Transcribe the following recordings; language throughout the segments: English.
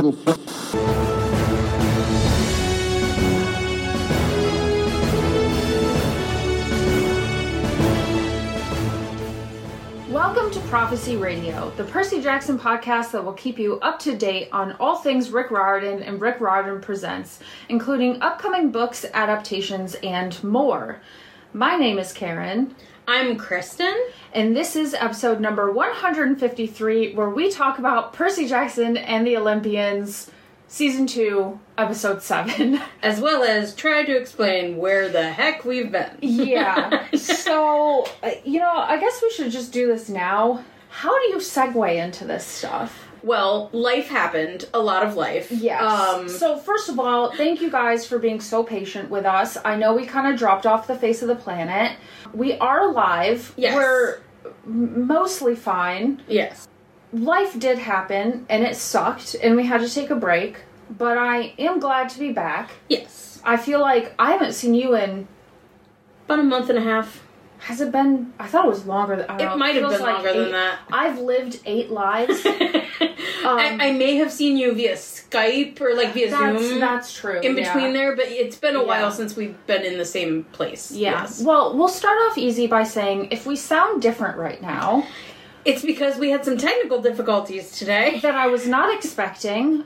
Welcome to Prophecy Radio, the Percy Jackson podcast that will keep you up to date on all things Rick Riordan and Rick Riordan Presents, including upcoming books, adaptations, and more. My name is Karen. I'm Kristen. And this is episode number 153, where we talk about Percy Jackson and the Olympians, Season 2, Episode 7. As well as try to explain where the heck we've been. Yeah. So, I guess we should just do this now. How do you segue into this stuff? Well, life happened. A lot of life. Yes. So, first of all, thank you guys for being so patient with us. I know we kind of dropped off the face of the planet. We are alive. Yes. We're mostly fine. Yes. Life did happen, and it sucked, and we had to take a break. But I am glad to be back. Yes. I feel like I haven't seen you in... about a month and a half. Has it been... I thought it was longer than... It might have been longer than that. I've lived 8 lives. I may have seen you via Skype or via Zoom. That's true. In between there, but it's been a while since we've been in the same place. Yeah. Yes. Well, we'll start off easy by saying if we sound different right now... It's because we had some technical difficulties today. That I was not expecting.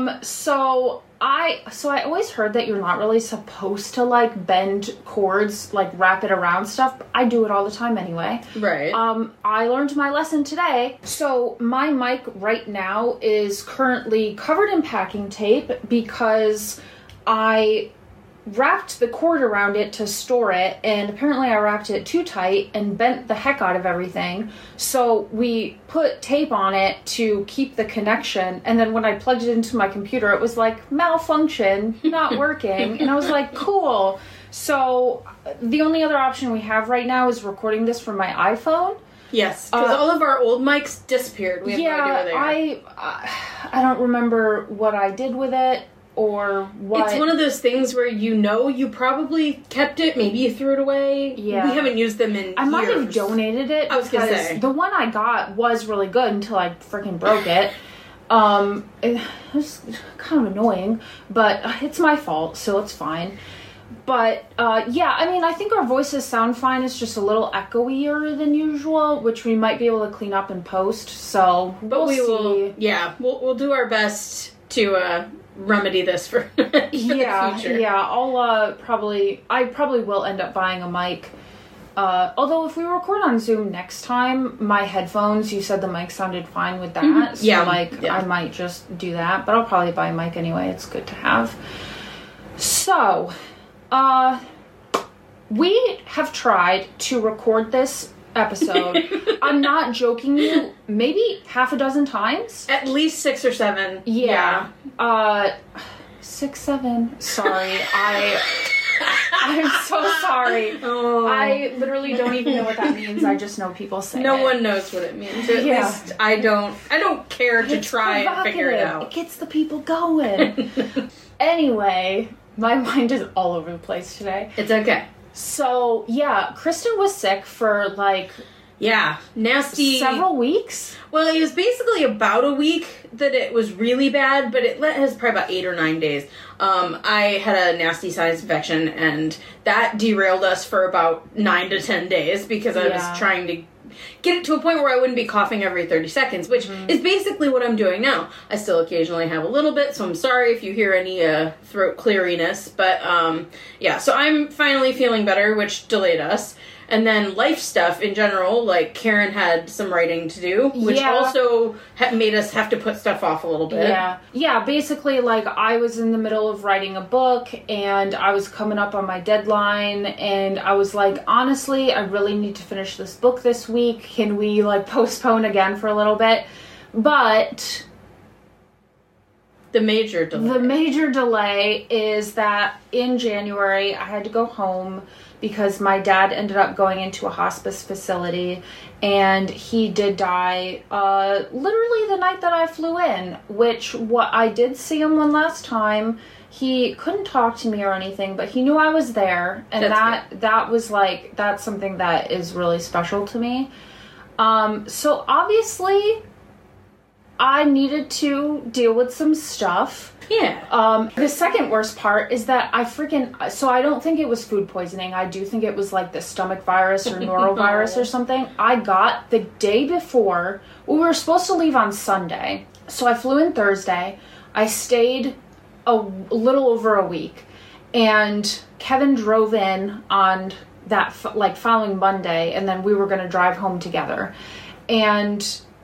So I always heard that you're not really supposed to, bend cords, wrap it around stuff. But I do it all the time anyway. Right. I learned my lesson today. So my mic right now is currently covered in packing tape because I wrapped the cord around it to store it, and apparently I wrapped it too tight and bent the heck out of everything. So we put tape on it to keep the connection, and then when I plugged it into my computer, it was malfunction, not working, and I was like, cool. So the only other option we have right now is recording this from my iPhone. Yes, because all of our old mics disappeared. We have no idea where they are. I don't remember what I did with it. Or what? It's one of those things where you probably kept it, maybe you threw it away. Yeah. We haven't used them in years. I might have donated it. I was going to say. The one I got was really good until I freaking broke it. It was kind of annoying, but it's my fault, so it's fine. But, I think our voices sound fine. It's just a little echoier than usual, which we might be able to clean up in post, so we'll see. We'll do our best to, remedy this for the future. Yeah, I probably will end up buying a mic. Although if we record on Zoom next time, my headphones, you said the mic sounded fine with that. Mm-hmm. So I might just do that, but I'll probably buy a mic anyway. It's good to have. So, we have tried to record this episode. I'm not joking you, maybe half a dozen times. At least 6 or 7. Yeah. 6, 7. Sorry. I'm so sorry. Oh. I literally don't even know what that means. I just know people say No it. one knows what it means. At least I don't care to try and figure it out. It gets the people going. Anyway, my mind is all over the place today. It's okay. So, yeah, Kristen was sick for, nasty... several weeks? Well, it was basically about a week that it was really bad, but it was probably about 8 or 9 days. I had a nasty sinus infection, and that derailed us for about 9 to 10 days because I was trying to get it to a point where I wouldn't be coughing every 30 seconds, which is basically what I'm doing now. I still occasionally have a little bit, so I'm sorry if you hear any throat cleariness, but so I'm finally feeling better, which delayed us. And then life stuff in general, Karen had some writing to do, which also made us have to put stuff off a little bit. Yeah, basically, I was in the middle of writing a book, and I was coming up on my deadline, and I was like, honestly, I really need to finish this book this week. Can we, postpone again for a little bit? But... The major delay is that in January, I had to go home because my dad ended up going into a hospice facility, and he did die literally the night that I flew in, I did see him one last time. He couldn't talk to me or anything, but he knew I was there, and that was that's something that is really special to me. So obviously I needed to deal with some stuff. Yeah. The second worst part is that so I don't think it was food poisoning. I do think it was like the stomach virus or norovirus or something. I got the day before, we were supposed to leave on Sunday. So I flew in Thursday. I stayed a little over a week. And Kevin drove in on that following Monday, and then we were going to drive home together. And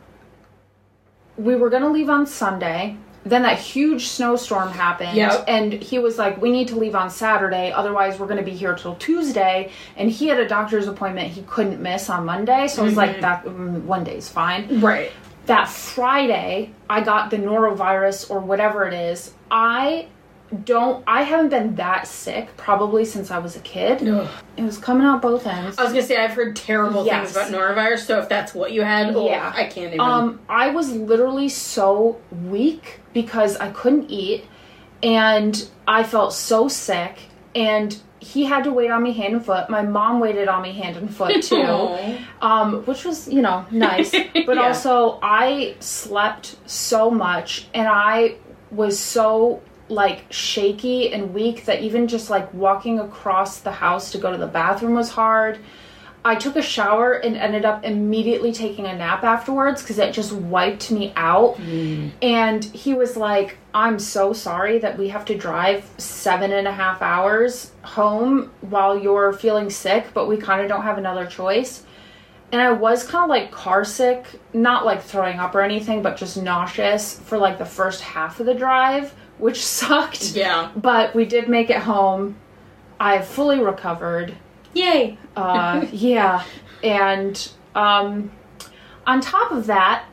we were going to leave on Sunday. Then that huge snowstorm happened, and he was like, we need to leave on Saturday, otherwise we're going to be here till Tuesday, and he had a doctor's appointment he couldn't miss on Monday, so I was like, that one day's fine. Right. That Friday, I got the norovirus, or whatever it is. I haven't been that sick probably since I was a kid. Ugh. It was coming out both ends. I was gonna say, I've heard terrible things about norovirus, so if that's what you had, I can't even. I was literally so weak because I couldn't eat, and I felt so sick, and he had to wait on me hand and foot. My mom waited on me hand and foot too, which was, nice. But also, I slept so much, and I was so shaky and weak that even just walking across the house to go to the bathroom was hard. I took a shower and ended up immediately taking a nap afterwards because it just wiped me out. And he was like, I'm so sorry that we have to drive 7.5 hours home while you're feeling sick, but we kind of don't have another choice. And I was kind of car sick, not throwing up or anything, but just nauseous for the first half of the drive, which sucked. Yeah. But we did make it home. I've fully recovered. Yay. Yeah. And on top of that,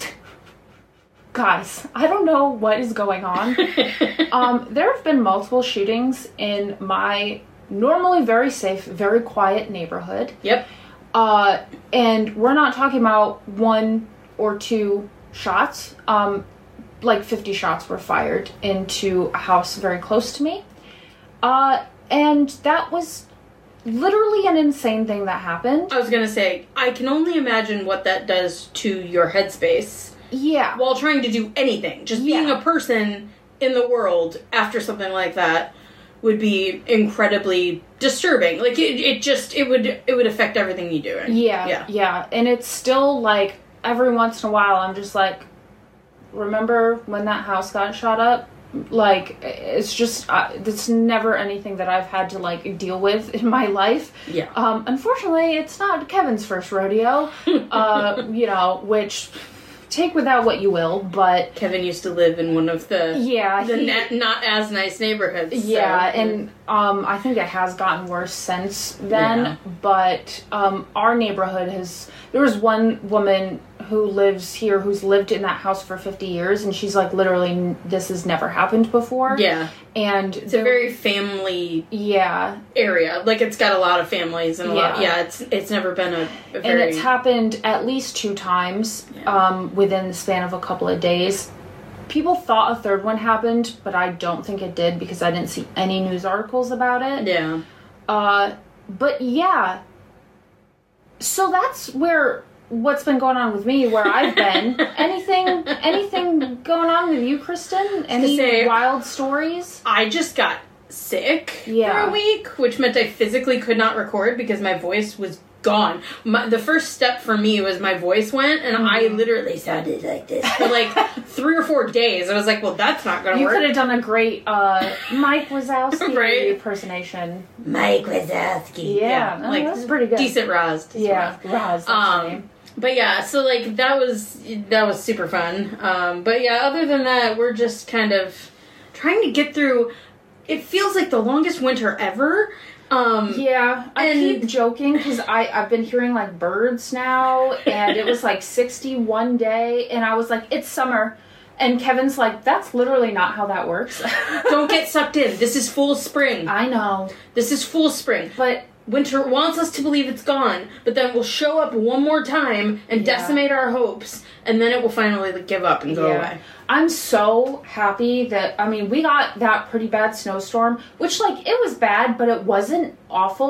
guys, I don't know what is going on. There have been multiple shootings in my normally very safe, very quiet neighborhood. Yep. And we're not talking about 1 or 2 shots. 50 shots were fired into a house very close to me. And that was literally an insane thing that happened. I was gonna say, I can only imagine what that does to your headspace. Yeah. While trying to do anything. Just being a person in the world after something like that would be incredibly disturbing. It would affect everything you do. Yeah. And it's still every once in a while I'm just remember when that house got shot up? It's just, it's never anything that I've had to, deal with in my life. Yeah. Unfortunately, it's not Kevin's first rodeo, which, take without what you will, but... Kevin used to live in one of the not as nice neighborhoods. Yeah, so. And I think it has gotten worse since then, but our neighborhood there was one woman who lives here who's lived in that house for 50 years, and she's literally, this has never happened before. Yeah. And it's a very family area. It's got a lot of families and a lot. Yeah, it's never been a very... And it's happened at least 2 times within the span of a couple of days. People thought a third one happened, but I don't think it did because I didn't see any news articles about it. Yeah. But yeah. So that's what's been going on with me, where I've been. Anything going on with you, Kristen? Any wild stories? I just got sick for a week, which meant I physically could not record because my voice was gone. The first step for me was my voice went, and I literally sounded like this for 3 or 4 days. I was like, well, that's not going to work. You could have done a great Mike Wazowski impersonation. Mike Wazowski. Yeah. That's pretty good. Decent Roz. Roz. But yeah, so that was super fun. But yeah, other than that, we're just kind of trying to get through. It feels like the longest winter ever. I keep joking because I've been hearing birds now, and it was 60 one day, and I was like, it's summer. And Kevin's like, that's literally not how that works. Don't get sucked in. This is full spring. I know. This is full spring. But winter wants us to believe it's gone, but then we'll show up one more time and decimate our hopes, and then it will finally give up and go away. I'm so happy that, we got that pretty bad snowstorm, which, it was bad, but it wasn't awful.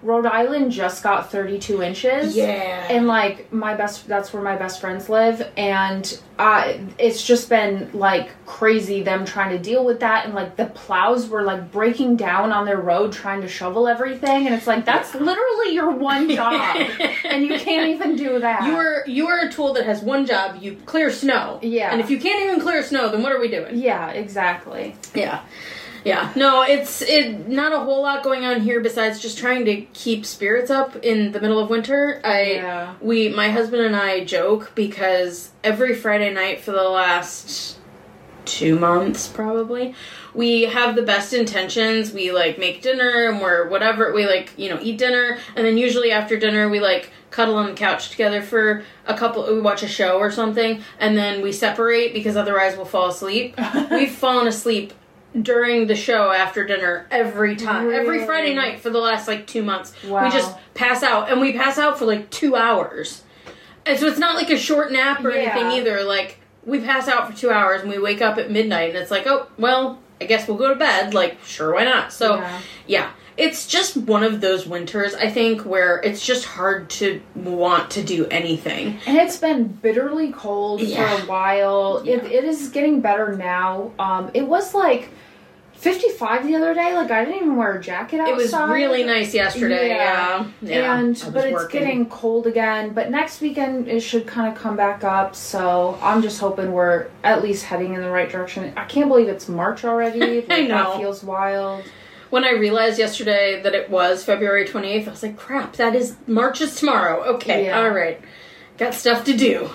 Rhode Island just got 32 inches. Yeah. And, like, that's where my best friends live. And it's just been, like, crazy them trying to deal with that. And, like, the plows were, like, breaking down on their road trying to shovel everything. And it's like, that's literally your one job. And you can't even do that. You are a tool that has one job. You clear snow. Yeah. And if you can't even clear snow, then what are we doing? Yeah, exactly. Yeah. Yeah, no, it's not a whole lot going on here besides just trying to keep spirits up in the middle of winter. My husband and I joke because every Friday night for the last 2 months, probably, we have the best intentions. We, like, make dinner and we're whatever, we, like, eat dinner, and then usually after dinner we, like, cuddle on the couch together for we watch a show or something, and then we separate because otherwise we'll fall asleep. We've fallen asleep during the show after dinner every time. Really? Every Friday night for the last, like, 2 months. Wow. We just pass out, and we pass out for, like, 2 hours. And so it's not like a short nap or anything either. Like, we pass out for 2 hours, and we wake up at midnight, and it's like, oh, well, I guess we'll go to bed. Like, sure, why not? So, yeah. It's just one of those winters, I think, where it's just hard to want to do anything. And it's been bitterly cold for a while. Yeah. It is getting better now. It was like 55 the other day. Like, I didn't even wear a jacket outside. It was really nice yesterday. Yeah. But it's getting cold again. But next weekend it should kind of come back up. So I'm just hoping we're at least heading in the right direction. I can't believe it's March already. Like, I know. That feels wild. When I realized yesterday that it was February 28th, I was like, crap, March is tomorrow. Okay, all right. Got stuff to do.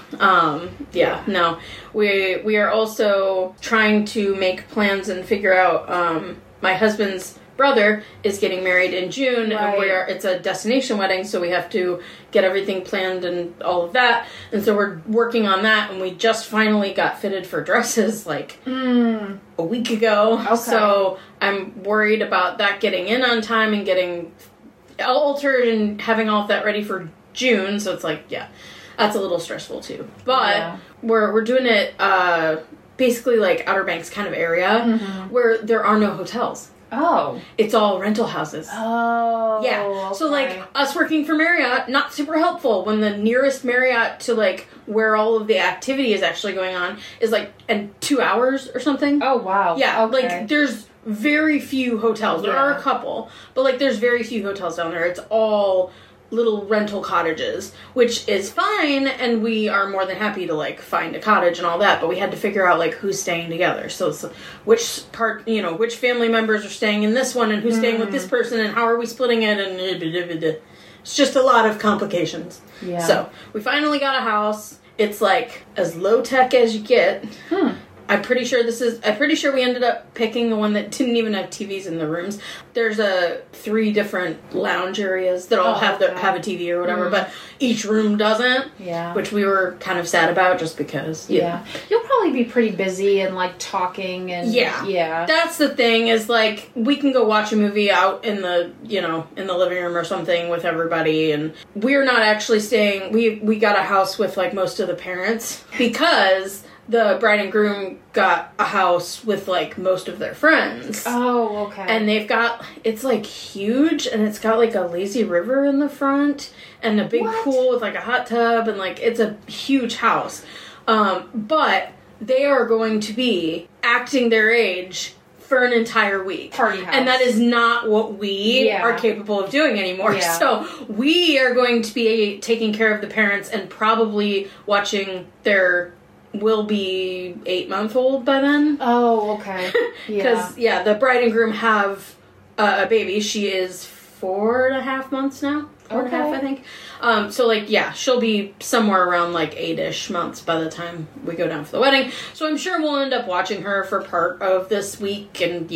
No. We are also trying to make plans and figure out, my husband's brother is getting married in June, and it's a destination wedding, so we have to get everything planned and all of that. And so we're working on that, and we just finally got fitted for dresses, like, a week ago. Okay. So I'm worried about that getting in on time and getting altered and having all of that ready for June. So it's like, that's a little stressful too. But we're doing it basically like Outer Banks kind of area where there are no hotels. Oh. It's all rental houses. Oh. Yeah. Okay. So, like, us working for Marriott, not super helpful when the nearest Marriott to, like, where all of the activity is actually going on is, like, in 2 hours or something. Oh, wow. Yeah. Okay. Like, there's very few hotels. There are a couple, but, like, there's very few hotels down there. It's all little rental cottages, which is fine, and we are more than happy to, like, find a cottage and all that, but we had to figure out, like, who's staying together. So it's which family members are staying in this one, and who's staying with this person, and how are we splitting it, and it's just a lot of complications. Yeah. So we finally got a house. It's, like, as low-tech as you get. I'm pretty sure we ended up picking the one that didn't even have TVs in the rooms. There's 3 different lounge areas that all have a TV or whatever, but each room doesn't. Yeah. Which we were kind of sad about just because. Yeah. You'll probably be pretty busy and, like, talking and. Yeah. That's the thing is, like, we can go watch a movie out in the living room or something with everybody, and we're not actually staying. We got a house with, like, most of the parents because the bride and groom got a house with, like, most of their friends. Oh, okay. And it's, like, huge, and it's got, like, a lazy river in the front, and a big pool with, like, a hot tub, and, like, it's a huge house. But they are going to be acting their age for an entire week. Party house. And that is not what we are capable of doing anymore. Yeah. So we are going to be taking care of the parents and probably watching their will be 8-month-old by then. Oh, okay. Because, the bride and groom have a baby. She is 4.5 months now. 4.5, I think. So, like, she'll be somewhere around, like, 8-ish months by the time we go down for the wedding. So I'm sure we'll end up watching her for part of this week, and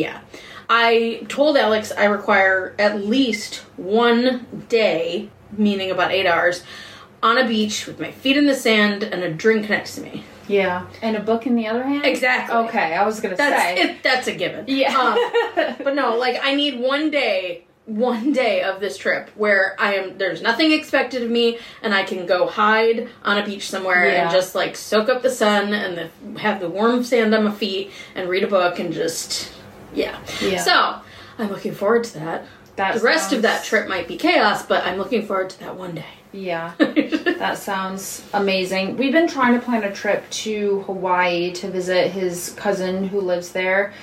I told Alex I require at least 1 day, meaning about 8 hours, on a beach with my feet in the sand and a drink next to me. Yeah. And a book in the other hand? Exactly. Okay, I was going to say. That's a given. Yeah. But no, like, I need 1 day of this trip where there's nothing expected of me, and I can go hide on a beach somewhere and just, like, soak up the sun and have the warm sand on my feet and read a book and just, So, I'm looking forward to that. The rest of that trip might be chaos, but I'm looking forward to that one day. Yeah, that sounds amazing. We've been trying to plan a trip to Hawaii to visit his cousin who lives there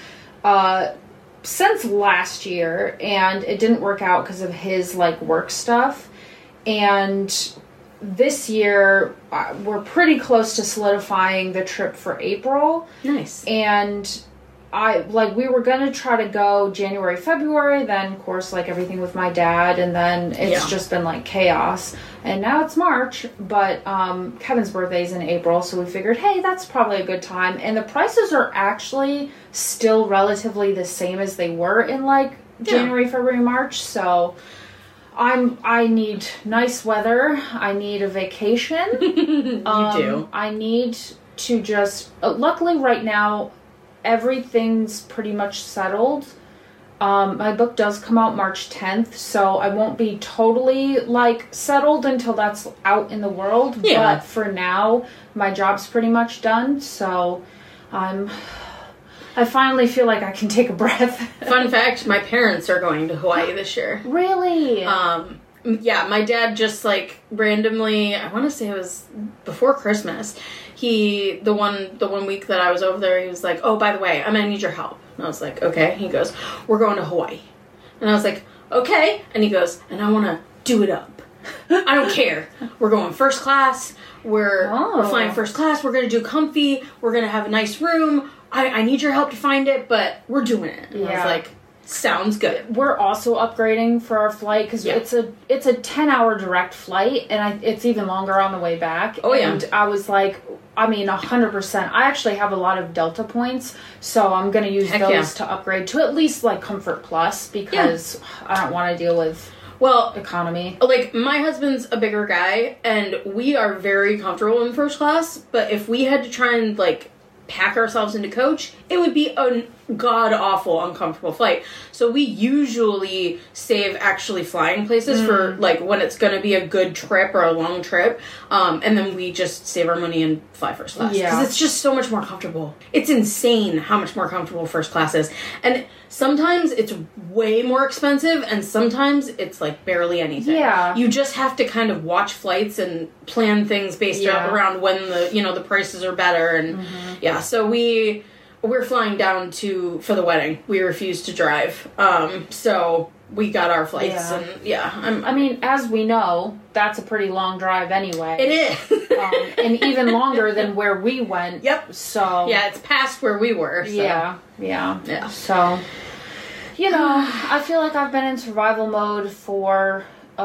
since last year, and it didn't work out because of his work stuff. And this year, we're pretty close to solidifying the trip for April. Nice. And we were gonna try to go January, February, then of course everything with my dad, and then it's just been chaos. And now it's March, but Kevin's birthday's in April, so we figured, hey, that's probably a good time. And the prices are actually still relatively the same as they were in January, February, March. So I need nice weather. I need a vacation. You do. I need to just luckily right now everything's pretty much settled. My book does come out March 10th, so I won't be totally settled until that's out in the world. Yeah. But for now, my job's pretty much done, so I finally feel like I can take a breath. Fun fact, my parents are going to Hawaii this year. Really? Yeah, my dad just randomly, I want to say it was before Christmas, the one week that I was over there, he was like, oh, by the way, I'm going to need your help. And I was like, okay. He goes, we're going to Hawaii. And I was like, okay. And he goes, and I want to do it up. I don't care. We're going first class. We're flying first class. We're going to do comfy. We're going to have a nice room. I need your help to find it, but we're doing it. And I was like, sounds good. We're also upgrading for our flight because it's a 10-hour direct flight, and it's even longer on the way back. Oh, yeah. And I was like, 100%. I actually have a lot of Delta points, so I'm going to use those to upgrade to at least Comfort Plus because I don't want to deal with economy. My husband's a bigger guy, and we are very comfortable in first class, but if we had to try and pack ourselves into coach, it would be a god-awful uncomfortable flight. So we usually save actually flying places for when it's going to be a good trip or a long trip, and then we just save our money and fly first class because it's just so much more comfortable. It's insane how much more comfortable first class is, and sometimes it's way more expensive, and sometimes it's barely anything. Yeah, you just have to kind of watch flights and plan things based around when the prices are better, and so we're flying down for the wedding. We refused to drive. So we got our flights and as we know, that's a pretty long drive anyway. It is. And even longer than where we went. Yep. So. Yeah, it's past where we were. So. Yeah. So, I feel like I've been in survival mode for,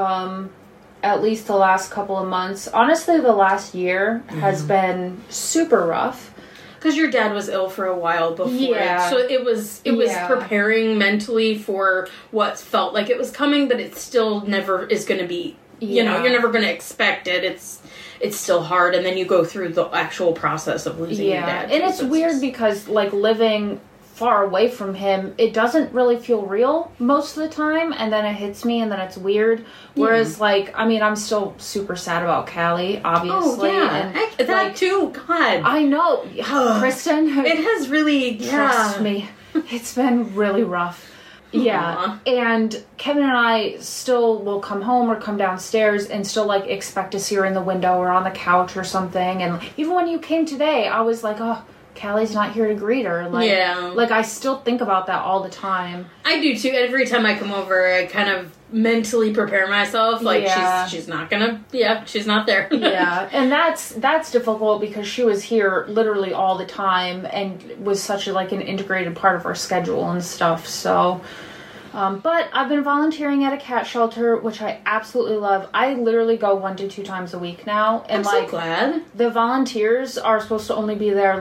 at least the last couple of months. Honestly, the last year has been super rough. Because your dad was ill for a while before it. So it was preparing mentally for what felt like it was coming, but it still never is going to be, you're never going to expect it. It's still hard, and then you go through the actual process of losing your dad. And it's weird because, living far away from him, it doesn't really feel real most of the time, and then it hits me, and then it's weird. Whereas, I'm still super sad about Callie, obviously. Oh, yeah. And, that too, God. I know. Kristen. It has really, trust me. It's been really rough. Yeah. And Kevin and I still will come home or come downstairs and still, expect to see her in the window or on the couch or something. And even when you came today, I was like, oh, Callie's not here to greet her. I still think about that all the time. I do too. Every time I come over, I kind of mentally prepare myself. She's not gonna. Yeah, she's not there. Yeah, and that's difficult because she was here literally all the time and was such an integrated part of our schedule and stuff. So. But I've been volunteering at a cat shelter, which I absolutely love. I literally go 1 to 2 times a week now. And I'm so glad. The volunteers are supposed to only be there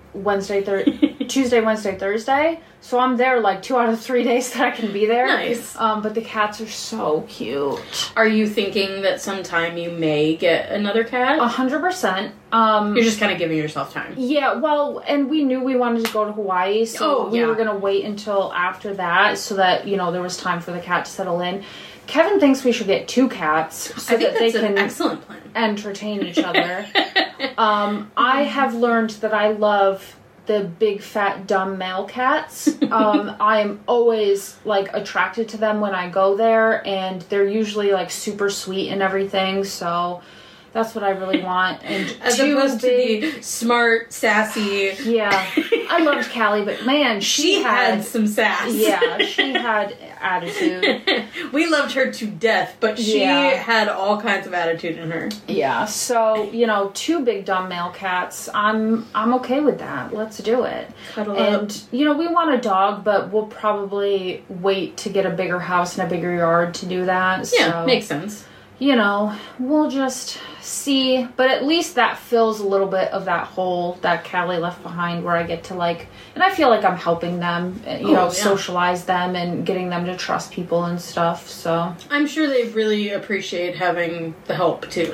Tuesday, Wednesday, Thursday. So I'm there 2 out of 3 days that I can be there. Nice. But the cats are so cute. Are you thinking that sometime you may get another cat? 100%. You're just kind of giving yourself time. Yeah, well, and we knew we wanted to go to Hawaii, so we were going to wait until after that so that, there was time for the cat to settle in. Kevin thinks we should get 2 cats so that they can an excellent plan. Entertain each other. I have learned that I love the big fat dumb male cats. I'm always like attracted to them when I go there, and they're usually like super sweet and everything, so that's what I really want. And as opposed to the smart, sassy. Yeah. I loved Callie, but man, she had some sass. Yeah, she had attitude. We loved her to death, but she had all kinds of attitude in her. Yeah, so, 2 big dumb male cats, I'm okay with that. Let's do it. Cuddle up. And, we want a dog, but we'll probably wait to get a bigger house and a bigger yard to do that. Yeah, so, makes sense. We'll just see, but at least that fills a little bit of that hole that Callie left behind, where I get to and I feel like I'm helping them, socialize them and getting them to trust people and stuff, so. I'm sure they really appreciate having the help too.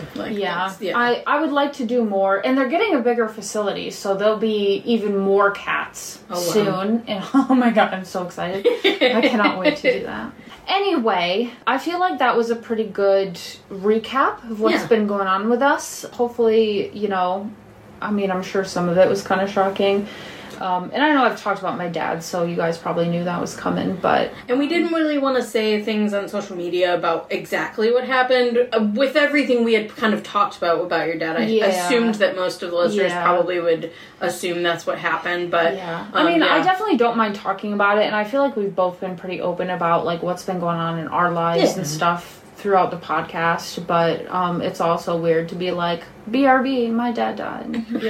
I would like to do more, and they're getting a bigger facility, so there'll be even more cats soon, and oh my god, I'm so excited. I cannot wait to do that. Anyway, I feel like that was a pretty good recap of what's been going on with us. Hopefully, I'm sure some of it was kind of shocking. And I know I've talked about my dad, so you guys probably knew that was coming, but... And we didn't really want to say things on social media about exactly what happened. With everything we had kind of talked about your dad, I assumed that most of the listeners probably would assume that's what happened, but... Yeah. I definitely don't mind talking about it, and I feel like we've both been pretty open about, what's been going on in our lives and stuff throughout the podcast, but it's also weird to be like, BRB, my dad died.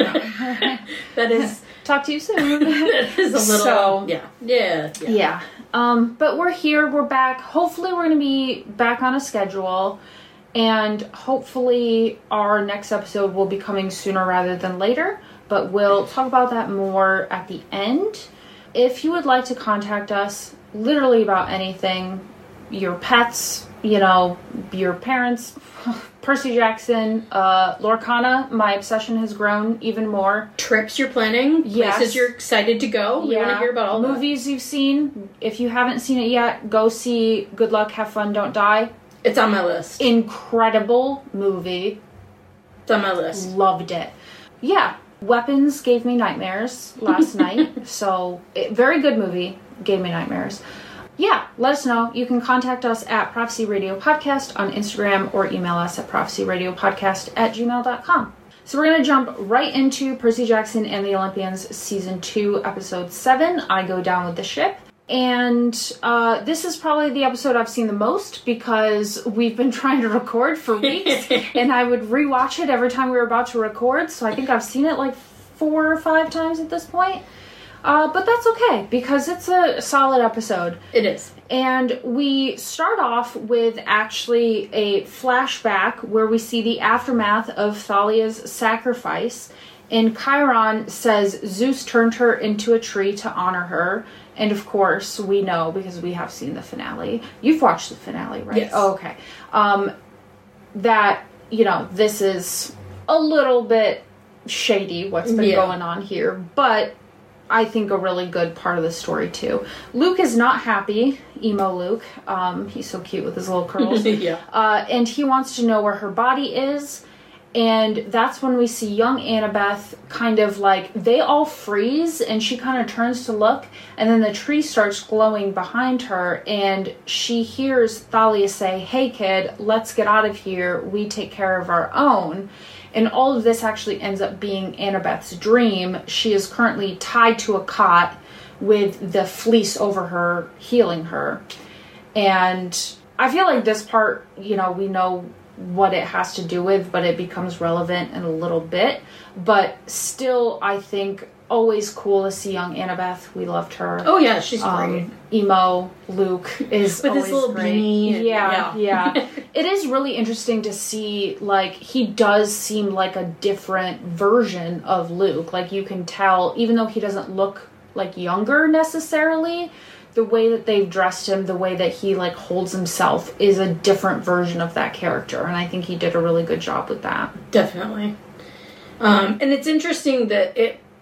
That is... Talk to you soon. That is a little... Yeah. But we're here. We're back. Hopefully we're going to be back on a schedule. And hopefully our next episode will be coming sooner rather than later. But we'll talk about that more at the end. If you would like to contact us literally about anything, your pets, your parents... Percy Jackson, Lorcana, my obsession has grown even more. Trips you're planning, places you're excited to go. We want to hear about all that. Movies you've seen. If you haven't seen it yet, go see Good Luck, Have Fun, Don't Die. It's on my list. Incredible movie. It's on my list. Loved it. Yeah, Weapons gave me nightmares last night. So, very good movie. Gave me nightmares. Yeah, let us know. You can contact us at Prophecy Radio Podcast on Instagram or email us at prophecyradiopodcast@gmail.com. So we're going to jump right into Percy Jackson and the Olympians Season 2, Episode 7, I Go Down with the Ship. And this is probably the episode I've seen the most because we've been trying to record for weeks and I would rewatch it every time we were about to record. So I think I've seen it 4 or 5 times at this point. But that's okay, because it's a solid episode. It is. And we start off with actually a flashback where we see the aftermath of Thalia's sacrifice. And Chiron says Zeus turned her into a tree to honor her. And of course, we know, because we have seen the finale. You've watched the finale, right? Yes. Oh, okay. That, this is a little bit shady, what's been going on here. But... I think a really good part of the story too. Luke is not happy, emo Luke. He's so cute with his little curls. And he wants to know where her body is. And that's when we see young Annabeth kind of they all freeze and she kind of turns to look. And then the tree starts glowing behind her. And she hears Thalia say, "Hey kid, let's get out of here. We take care of our own." And all of this actually ends up being Annabeth's dream. She is currently tied to a cot with the fleece over her, healing her. And I feel like this part, we know what it has to do with, but it becomes relevant in a little bit. But still, I think, always cool to see young Annabeth. We loved her. Oh yeah, she's great. Emo Luke is with always his little great. beanie. Yeah. It is really interesting to see, he does seem like a different version of Luke. You can tell, even though he doesn't look younger necessarily, the way that they've dressed him, the way that he holds himself is a different version of that character. And I think he did a really good job with that. Definitely. And it's interesting that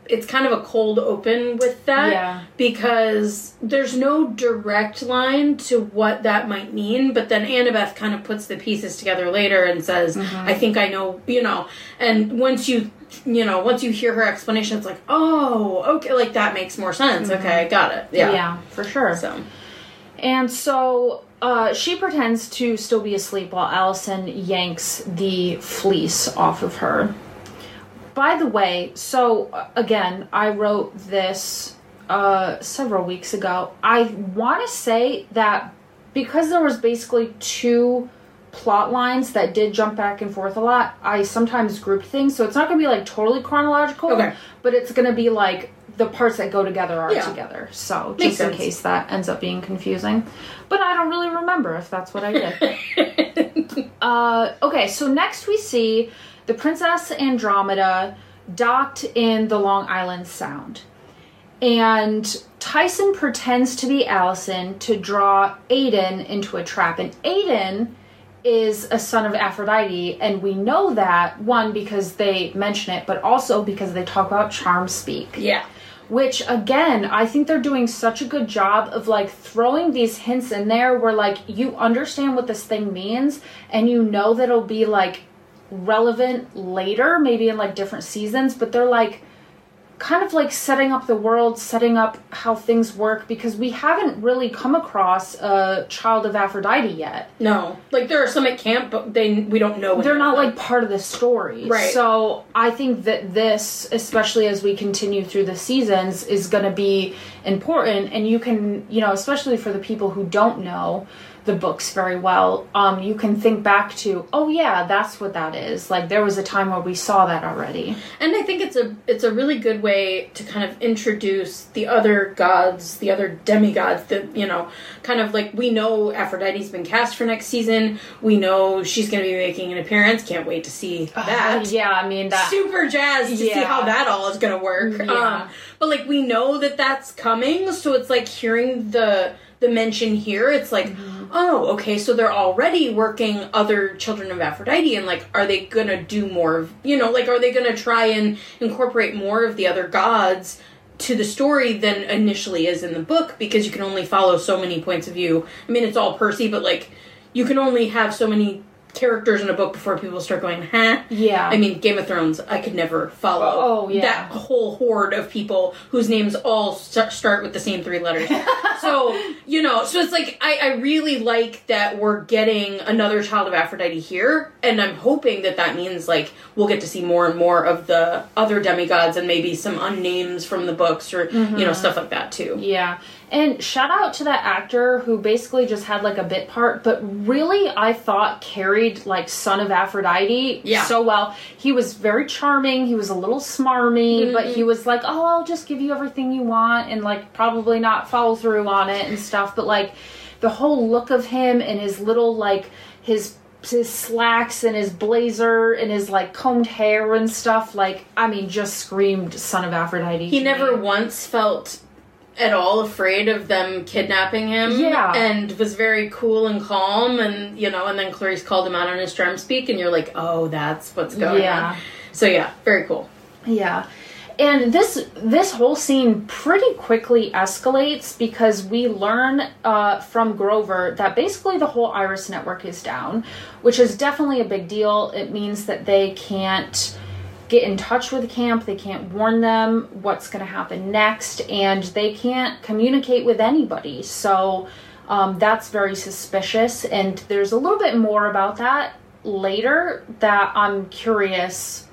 it's kind of a cold open with that. Yeah. Because there's no direct line to what that might mean, but then Annabeth kind of puts the pieces together later and says, I think I know, and once you hear her explanation, it's like, oh, okay, like that makes more sense. Okay, I got it. Yeah. Yeah, for sure. And so she pretends to still be asleep while Allison yanks the fleece off of her. By the way, so again, I wrote this several weeks ago. I want to say that because there was basically 2 plot lines that did jump back and forth a lot, I sometimes grouped things. So it's not going to be like totally chronological, but it's going to be like the parts that go together are together. So just in case that ends up being confusing. But I don't really remember if that's what I did. Okay, so next we see the Princess Andromeda docked in the Long Island Sound. And Tyson pretends to be Allison to draw Aiden into a trap. And Aiden is a son of Aphrodite, and we know that, one, because they mention it, but also because they talk about charm speak. Yeah. Which, again, I think they're doing such a good job of, like, throwing these hints in there where, like, you understand what this thing means, and you know that it'll be, like, relevant later, maybe in, like, different seasons, but they're, like, kind of, like, setting up the world, setting up how things work, because we haven't really come across a child of Aphrodite yet. No. Like, there are some at camp, but we don't know. They're not, like, part of the story. Right. So I think that this, especially as we continue through the seasons, is going to be important. And you can, especially for the people who don't know the books very well, you can think back to, oh yeah, that's what that is. Like, there was a time where we saw that already. And I think it's a really good way to kind of introduce the other gods, the other demigods that, kind of like, we know Aphrodite's been cast for next season. We know she's going to be making an appearance. Can't wait to see that. Yeah, I mean, that... Super jazzed to see how that all is going to work. Yeah. But, like, we know that that's coming, so it's like hearing the mention here, it's like, oh, okay, so they're already working other children of Aphrodite, and, like, are they gonna do more of, are they gonna try and incorporate more of the other gods to the story than initially is in the book, because you can only follow so many points of view. I mean, it's all Percy, but, like, you can only have so many characters in a book before people start going, huh? Yeah. I mean, Game of Thrones, I could never follow that whole horde of people whose names all start with the same 3 letters. So, so it's like, I really like that we're getting another child of Aphrodite here, and I'm hoping that means, like, we'll get to see more and more of the other demigods and maybe some unnames from the books or, stuff like that, too. Yeah. And shout out to that actor who basically just had, like, a bit part, but really, I thought, carried, like, Son of Aphrodite so well. He was very charming, he was a little smarmy, but he was like, oh, I'll just give you everything you want, and, like, probably not follow through on it and stuff, but, like, the whole look of him and his little, like, his slacks and his blazer and his, like, combed hair and stuff, like, I mean, just screamed Son of Aphrodite. He never once felt at all afraid of them kidnapping him. Yeah. And was very cool and calm, and, and then Clarice called him out on his charm speak, and you're like, oh, that's what's going on. So, yeah, very cool. Yeah. And this whole scene pretty quickly escalates because we learn from Grover that basically the whole Iris network is down, which is definitely a big deal. It means that they can't get in touch with the camp, they can't warn them what's going to happen next, and they can't communicate with anybody. So that's very suspicious, and there's a little bit more about that later that I'm curious.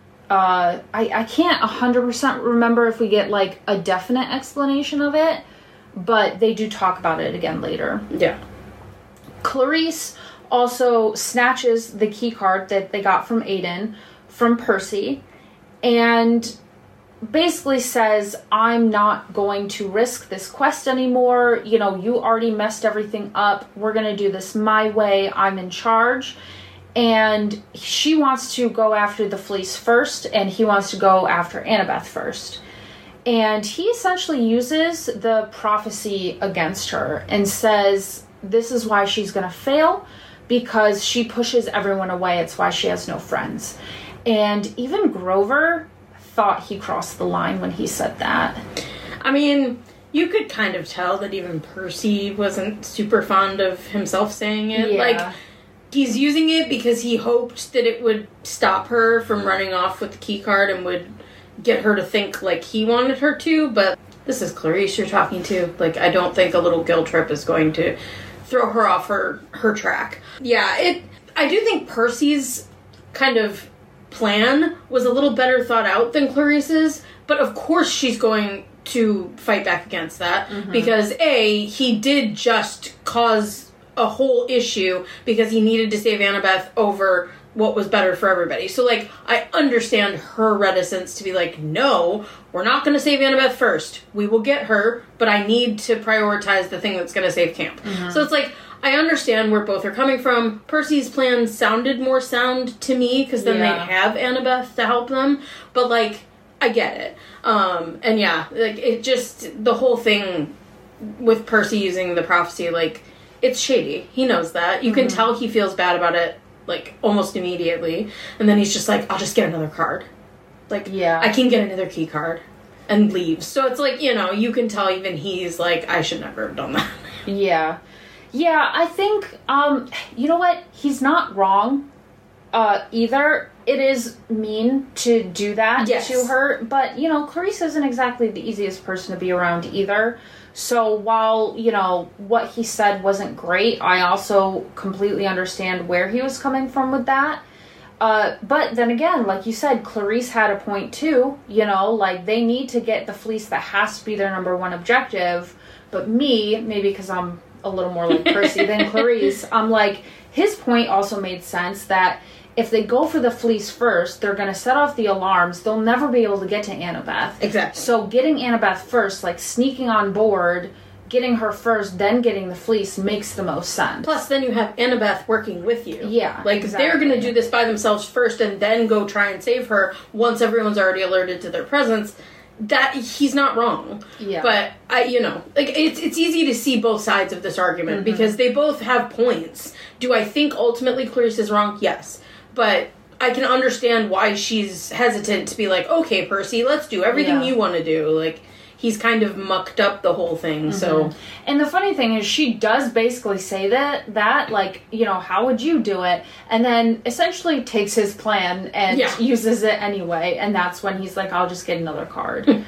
I can't 100% remember if we get, like, a definite explanation of it, but they do talk about it again later. Yeah. Clarice also snatches the key card that they got from Aiden from Percy, and basically says, I'm not going to risk this quest anymore. You already messed everything up. We're going to do this my way. I'm in charge. And she wants to go after the fleece first, and he wants to go after Annabeth first. And he essentially uses the prophecy against her and says, this is why she's going to fail, because she pushes everyone away. It's why she has no friends. And even Grover thought he crossed the line when he said that. I mean, you could kind of tell that even Percy wasn't super fond of himself saying it. Yeah. Like, he's using it because he hoped that it would stop her from running off with the key card and would get her to think like he wanted her to, but this is Clarisse you're talking to. Like, I don't think a little guilt trip is going to throw her off her track. Yeah, I do think Percy's kind of plan was a little better thought out than Clarisse's, but of course she's going to fight back against that because he did just cause a whole issue because he needed to save Annabeth over what was better for everybody. So, like, I understand her reticence to be like, no, we're not going to save Annabeth first. We will get her, but I need to prioritize the thing that's going to save camp. So it's like, I understand where both are coming from. Percy's plan sounded more sound to me because then they'd have Annabeth to help them. But, like, I get it. And yeah, like, it just, the whole thing with Percy using the prophecy, like, it's shady. He knows that. You can tell he feels bad about it, like, almost immediately. And then he's just like, I'll just get another card. Like, I can get another key card. And leaves. So it's like, you know, you can tell even he's like, I should never have done that. Yeah. Yeah, I think, you know what? He's not wrong either. It is mean to do that to her. But, you know, Clarisse isn't exactly the easiest person to be around either. So while, you know, what he said wasn't great, I also completely understand where he was coming from with that. But then again, like you said, Clarisse had a point too. You know, like, they need to get the fleece that has to be their number one objective. But me, maybe because I'm a little more like Percy than Clarisse, I'm like, his point also made sense that if they go for the fleece first, they're going to set off the alarms. They'll never be able to get to Annabeth. Exactly. So getting Annabeth first, like sneaking on board, getting her first, then getting the fleece makes the most sense. Plus, then you have Annabeth working with you. Yeah, like, exactly. They're going to do this by themselves first and then go try and save her once everyone's already alerted to their presence. That, he's not wrong. Yeah. But, you know, like, it's easy to see both sides of this argument because they both have points. Do I think ultimately Clarisse is wrong? Yes. But I can understand why she's hesitant to be like, okay, Percy, let's do everything you want to do. Like, he's kind of mucked up the whole thing, so... And the funny thing is, she does basically say that, like, you know, how would you do it? And then essentially takes his plan and uses it anyway, and that's when he's like, I'll just get another card.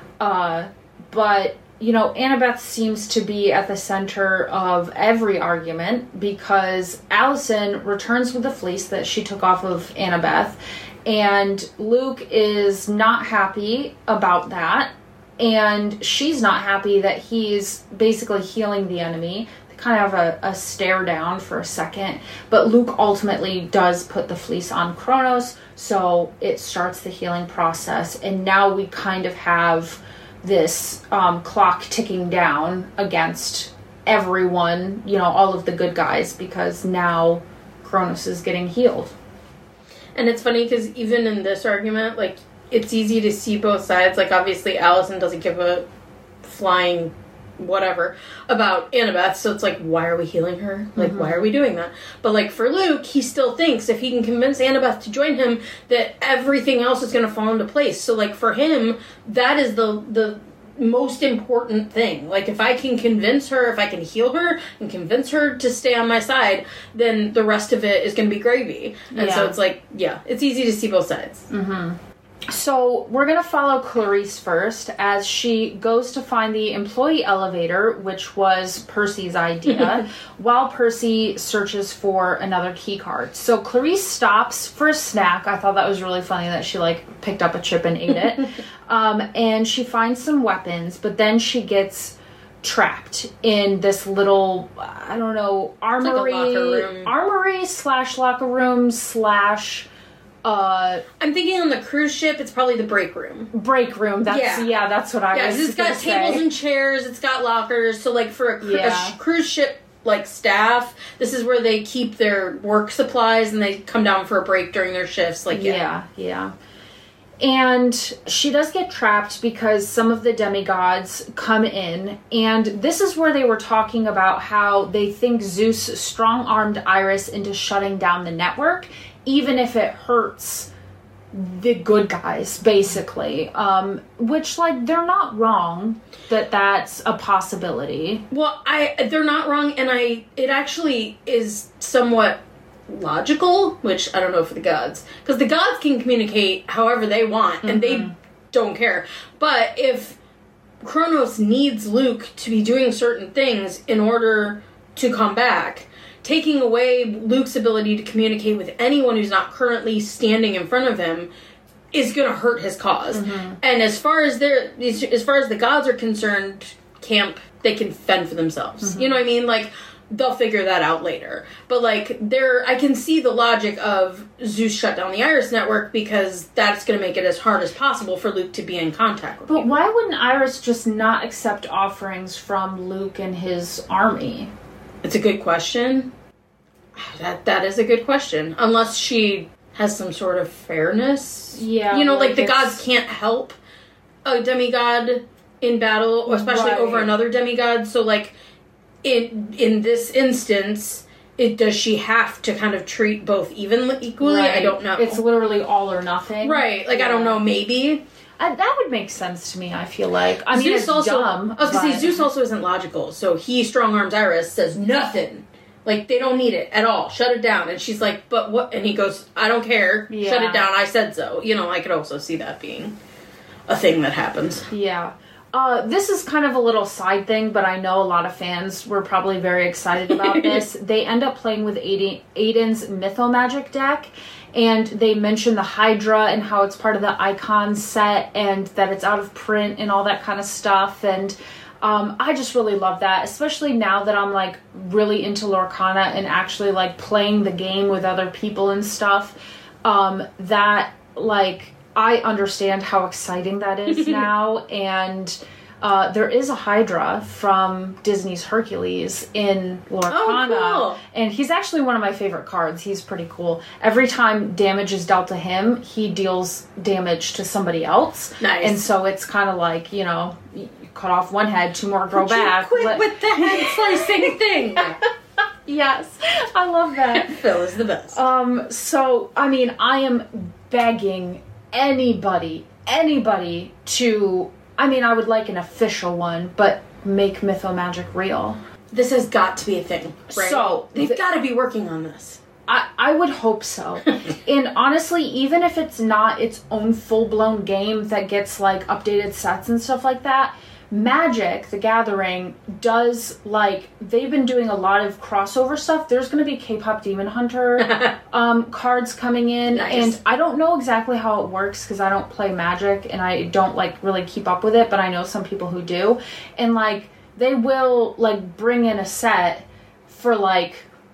But, you know, Annabeth seems to be at the center of every argument because Allison returns with the fleece that she took off of Annabeth, and Luke is not happy about that. And she's not happy that he's basically healing the enemy. They kind of have a stare down for a second. But Luke ultimately does put the fleece on Kronos, so it starts the healing process. And now we kind of have this clock ticking down against everyone, you know, all of the good guys, because now Kronos is getting healed. And it's funny because even in this argument, like, it's easy to see both sides. Like, obviously, Allison doesn't give a flying whatever about Annabeth, so it's like, why are we healing her? Like, why are we doing that? But, like, for Luke, he still thinks if he can convince Annabeth to join him, that everything else is going to fall into place. So, like, for him, that is the most important thing. Like, if I can convince her, if I can heal her and convince her to stay on my side, then the rest of it is going to be gravy. And so it's like, it's easy to see both sides. So we're going to follow Clarisse first as she goes to find the employee elevator, which was Percy's idea, while Percy searches for another key card. So Clarisse stops for a snack. I thought that was really funny that she, like, picked up a chip and ate it. And she finds some weapons, but then she gets trapped in this little, I don't know, armory, like a locker room. Armory / locker room / I'm thinking on the cruise ship, it's probably the break room. Break room. That's that's what I was. It's got tables and chairs. It's got lockers. So, like, for a cruise ship, like, staff, this is where they keep their work supplies and they come down for a break during their shifts. Like, yeah. And she does get trapped because some of the demigods come in, and this is where they were talking about how they think Zeus strong-armed Iris into shutting down the network, even if it hurts the good guys, basically. Which, like, they're not wrong that that's a possibility. Well, they're not wrong, and it actually is somewhat logical, which I don't know for the gods, because the gods can communicate however they want, and they don't care. But if Kronos needs Luke to be doing certain things in order to come back, taking away Luke's ability to communicate with anyone who's not currently standing in front of him is going to hurt his cause. And as far as the gods are concerned, they can fend for themselves. You know what I mean? Like, they'll figure that out later. But, like, I can see the logic of Zeus shut down the Iris Network because that's going to make it as hard as possible for Luke to be in contact with But people. why wouldn't Iris just not accept offerings from Luke and his army? It's a good question. That is a good question. Unless she has some sort of fairness. Yeah. You know, like the gods can't help a demigod in battle, or especially over another demigod. So, like, in this instance, does she have to kind of treat both equally? Right. I don't know. It's literally all or nothing. Right. Like, I don't know, maybe. That would make sense to me, I feel like. I mean, Zeus it's also, dumb. I was going to say, Zeus also isn't logical. So he strong-arms Iris, says nothing. Like, they don't need it at all. Shut it down. And she's like, but what? And he goes, I don't care. Yeah. Shut it down. I said so. You know, I could also see that being a thing that happens. Yeah. This is kind of a little side thing, but I know a lot of fans were probably very excited about this. They end up playing with Aiden's Mythomagic deck, and they mention the Hydra and how it's part of the Icon set and that it's out of print and all that kind of stuff. And I just really love that, especially now that I'm, like, really into Lorcana and actually, like, playing the game with other people and stuff. That, like, I understand how exciting that is now, and there is a Hydra from Disney's Hercules in Lorcana. Oh, cool. And he's actually one of my favorite cards. He's pretty cool. Every time damage is dealt to him, he deals damage to somebody else. Nice. And so it's kind of like, you know, you cut off one head, two more grow back. Quit with the head slicing thing. Yes, I love that. Phil is the best. So, I mean, I am begging anybody to, I mean, I would like an official one, but make Mythomagic real. This has got to be a thing, right? So, they've got to be working on this. I would hope so. And honestly, even if it's not its own full-blown game that gets, like, updated sets and stuff like that, Magic, the Gathering, does, like, they've been doing a lot of crossover stuff. There's going to be K-Pop Demon Hunter cards coming in. Nice. And I don't know exactly how it works because I don't play Magic and I don't, like, really keep up with it, but I know some people who do. And, like, they will, like, bring in a set for, like,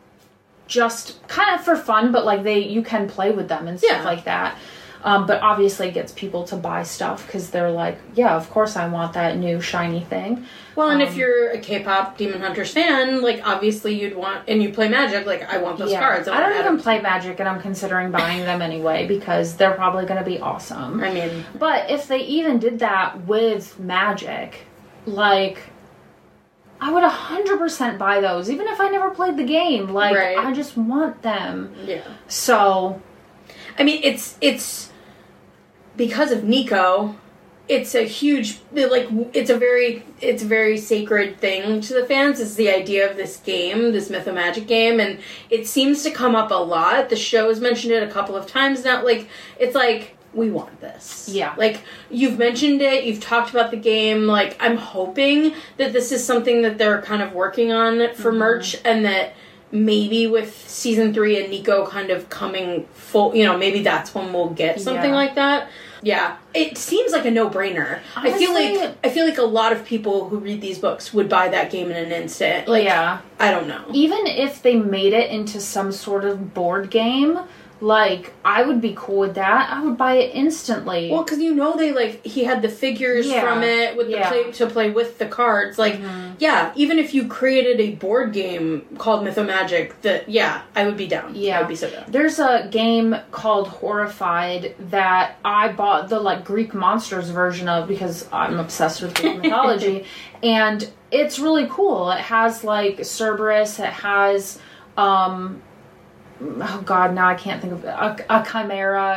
just kind of for fun, but, like, you can play with them and stuff like that. But obviously it gets people to buy stuff because they're like, yeah, of course I want that new shiny thing. Well, and if you're a K-pop Demon Hunters fan, like, obviously you'd want, and you play Magic, like, I want those cards. I don't even play Magic, and I'm considering buying them anyway because they're probably going to be awesome. I mean, but if they even did that with Magic, like, I would 100% buy those, even if I never played the game. Like, I just want them. Yeah. So, I mean, it's because of Nico, it's a huge, like, it's a very sacred thing to the fans, is the idea of this game, this Mythomagic game, and it seems to come up a lot. The show has mentioned it a couple of times now. Like, it's like, we want this. Yeah. Like, you've mentioned it, you've talked about the game, like, I'm hoping that this is something that they're kind of working on for merch, and that maybe with season 3 and Nico kind of coming full, you know, maybe that's when we'll get something like that. Yeah, it seems like a no-brainer. Honestly, I feel like a lot of people who read these books would buy that game in an instant. Like, I don't know. Even if they made it into some sort of board game, like, I would be cool with that. I would buy it instantly. Well, because, you know, they, like, he had the figures from it with the to play with the cards. Like, yeah, even if you created a board game called Mythomagic, I would be down. Yeah. I would be so down. There's a game called Horrified that I bought the, like, Greek monsters version of because I'm obsessed with Greek mythology. And it's really cool. It has, like, Cerberus. It has, oh god, now I can't think of it. A chimera.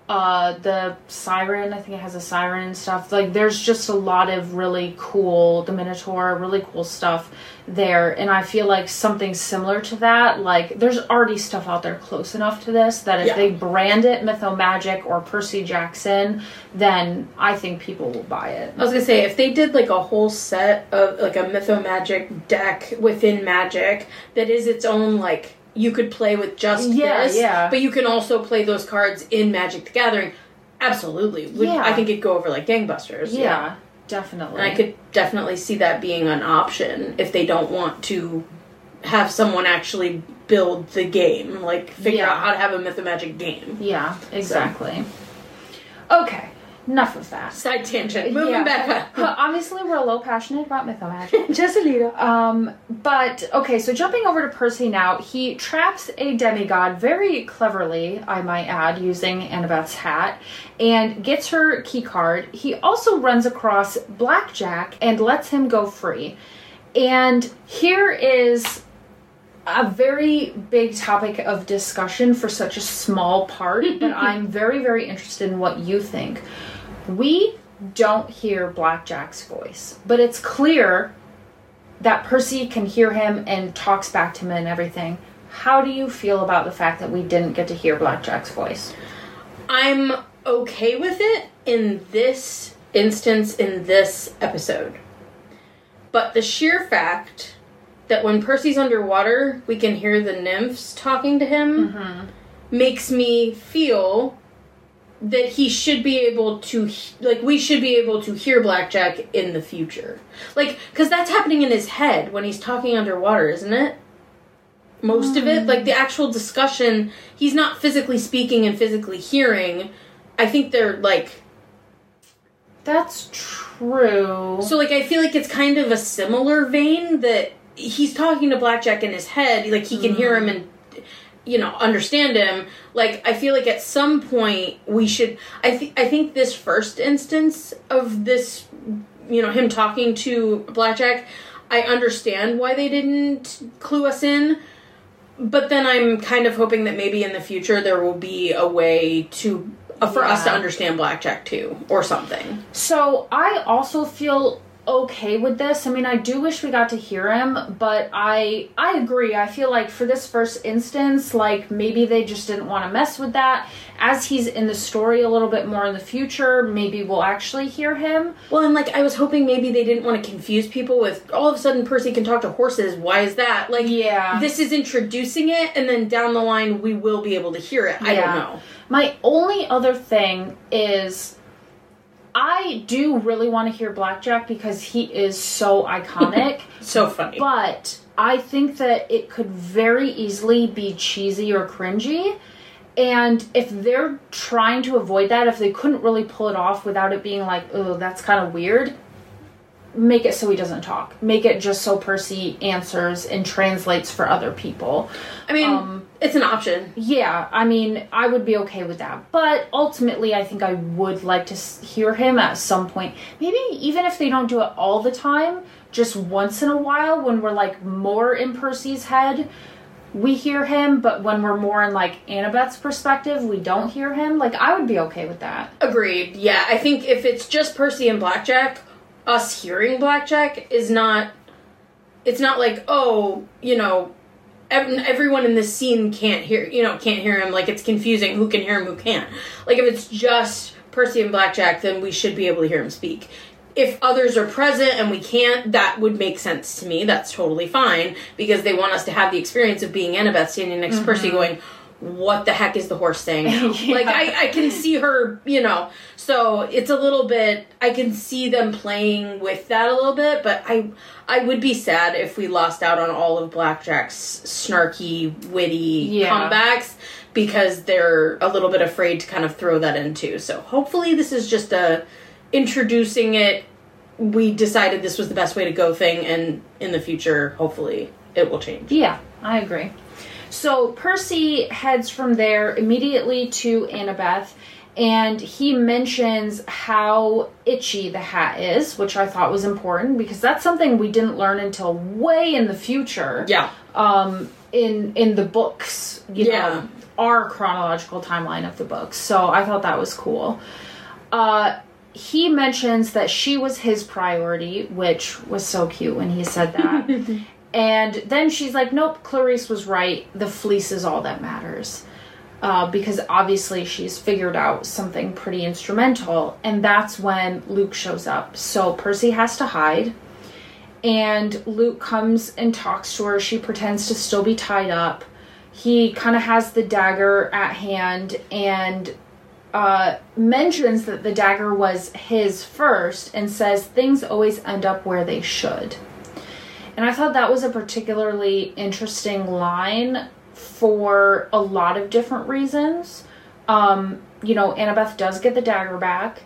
The siren, I think it has a siren and stuff. Like, there's just a lot of really cool, the Minotaur, really cool stuff there. And I feel like something similar to that, like, there's already stuff out there close enough to this that if they brand it Mythomagic or Percy Jackson, then I think people will buy it. I was gonna say, if they did like a whole set of like a Mythomagic deck within Magic that is its own, like, you could play with just this, but you can also play those cards in Magic the Gathering. Absolutely. I think it'd go over like gangbusters. Yeah, definitely. And I could definitely see that being an option if they don't want to have someone actually build the game, like figure out how to have a Mythomagic game. Yeah, exactly. So. Okay. Enough of that. Side tangent. Moving back up. Obviously, we're a little passionate about Mythomagic. Just a little. But, okay, so jumping over to Percy now, he traps a demigod very cleverly, I might add, using Annabeth's hat, and gets her key card. He also runs across Blackjack and lets him go free. And here is a very big topic of discussion for such a small part, but I'm very, very interested in what you think. We don't hear Blackjack's voice, but it's clear that Percy can hear him and talks back to him and everything. How do you feel about the fact that we didn't get to hear Blackjack's voice? I'm okay with it in this instance, in this episode. But the sheer fact that when Percy's underwater, we can hear the nymphs talking to him makes me feel that he should be able to, like, we should be able to hear Blackjack in the future. Like, because that's happening in his head when he's talking underwater, isn't it? Most of it. Like, the actual discussion, he's not physically speaking and physically hearing. I think they're, like... That's true. So, like, I feel like it's kind of a similar vein that he's talking to Blackjack in his head. Like, he can hear him and, you know, understand him. Like, I feel like at some point we should... I think this first instance of this, you know, him talking to Blackjack, I understand why they didn't clue us in. But then I'm kind of hoping that maybe in the future there will be a way to... for us to understand Blackjack too, or something. So, I also feel okay with this. I mean, I do wish we got to hear him, but I agree. I feel like for this first instance, like, maybe they just didn't want to mess with that. As he's in the story a little bit more in the future, maybe we'll actually hear him. Well, and, like, I was hoping maybe they didn't want to confuse people with, all of a sudden Percy can talk to horses. Why is that? Like, this is introducing it, and then down the line we will be able to hear it. I don't know. My only other thing is, I do really want to hear Blackjack because he is so iconic. So funny. But I think that it could very easily be cheesy or cringy. And if they're trying to avoid that, if they couldn't really pull it off without it being like, oh, that's kind of weird, make it so he doesn't talk. Make it just so Percy answers and translates for other people. I mean, it's an option. Yeah, I mean, I would be okay with that. But ultimately, I think I would like to hear him at some point. Maybe even if they don't do it all the time, just once in a while when we're, like, more in Percy's head, we hear him. But when we're more in, like, Annabeth's perspective, we don't hear him. Like, I would be okay with that. Agreed. Yeah, I think if it's just Percy and Blackjack, us hearing Blackjack is not... It's not like, oh, you know... everyone in this scene can't hear him. Like, it's confusing who can hear him, who can't. Like, if it's just Percy and Blackjack, then we should be able to hear him speak. If others are present and we can't, that would make sense to me. That's totally fine, because they want us to have the experience of being Annabeth standing next to Percy going, what the heck is the horse saying now? Like, I can see her, you know. So it's a little bit, I can see them playing with that a little bit, but I would be sad if we lost out on all of Blackjack's snarky, witty comebacks, because they're a little bit afraid to kind of throw that in too. So hopefully this is just introducing it, we decided this was the best way to go thing, and in the future, hopefully, it will change. Yeah, I agree. So Percy heads from there immediately to Annabeth, and he mentions how itchy the hat is, which I thought was important, because that's something we didn't learn until way in the future. Yeah. in the books, you Yeah. know, our chronological timeline of the books. So I thought that was cool. He mentions that she was his priority, which was so cute when he said that. And then she's like, nope, Clarice was right. The fleece is all that matters. Because obviously she's figured out something pretty instrumental. And that's when Luke shows up. So Percy has to hide. And Luke comes and talks to her. She pretends to still be tied up. He kind of has the dagger at hand and mentions that the dagger was his first and says things always end up where they should. And I thought that was a particularly interesting line for a lot of different reasons. You know, Annabeth does get the dagger back.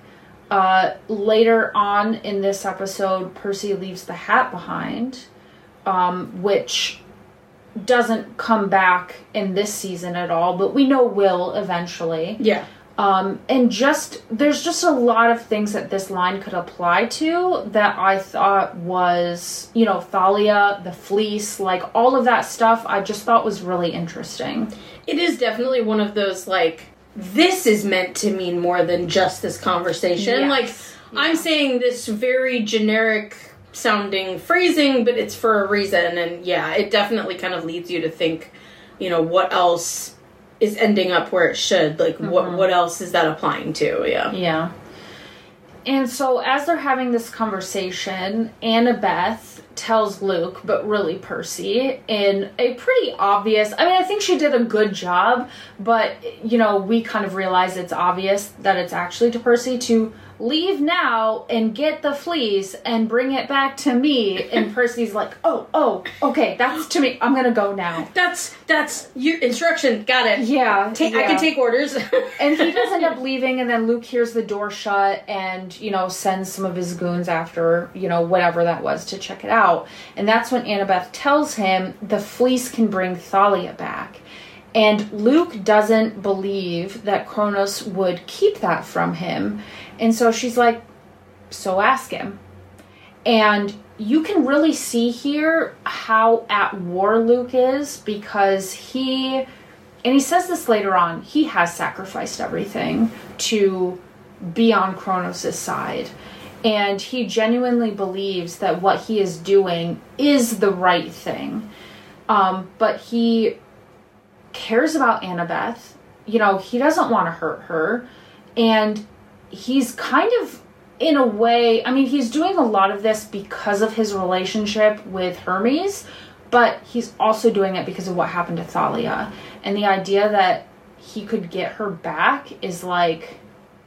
Later on in this episode, Percy leaves the hat behind, which doesn't come back in this season at all, but we know will eventually. Yeah. And there's just a lot of things that this line could apply to that I thought was, you know, Thalia, the fleece, like all of that stuff I just thought was really interesting. It is definitely one of those, like, this is meant to mean more than just this conversation. Yes. Like, Yeah. I'm saying this very generic sounding phrasing, but it's for a reason. And yeah, it definitely kind of leads you to think, you know, what else is ending up where it should. Like, what else is that applying to? Yeah. Yeah. And so as they're having this conversation, Annabeth tells Luke, but really Percy, in a pretty obvious... I mean, I think she did a good job, but, you know, we kind of realize it's obvious that it's actually to Percy to leave now and get the fleece and bring it back to me. And Percy's like, oh, okay, that's to me. I'm gonna go now. That's your instruction. Got it. Yeah. I can take orders. And he does end up leaving, and then Luke hears the door shut and, you know, sends some of his goons after, you know, whatever that was to check it out. And that's when Annabeth tells him the fleece can bring Thalia back. And Luke doesn't believe that Kronos would keep that from him. And so she's like, so ask him. And you can really see here how at war Luke is, because he says this later on, he has sacrificed everything to be on Kronos' side. And he genuinely believes that what he is doing is the right thing. But he cares about Annabeth. You know, he doesn't want to hurt her. And he's kind of, in a way, I mean, he's doing a lot of this because of his relationship with Hermes, but he's also doing it because of what happened to Thalia. And the idea that he could get her back is like,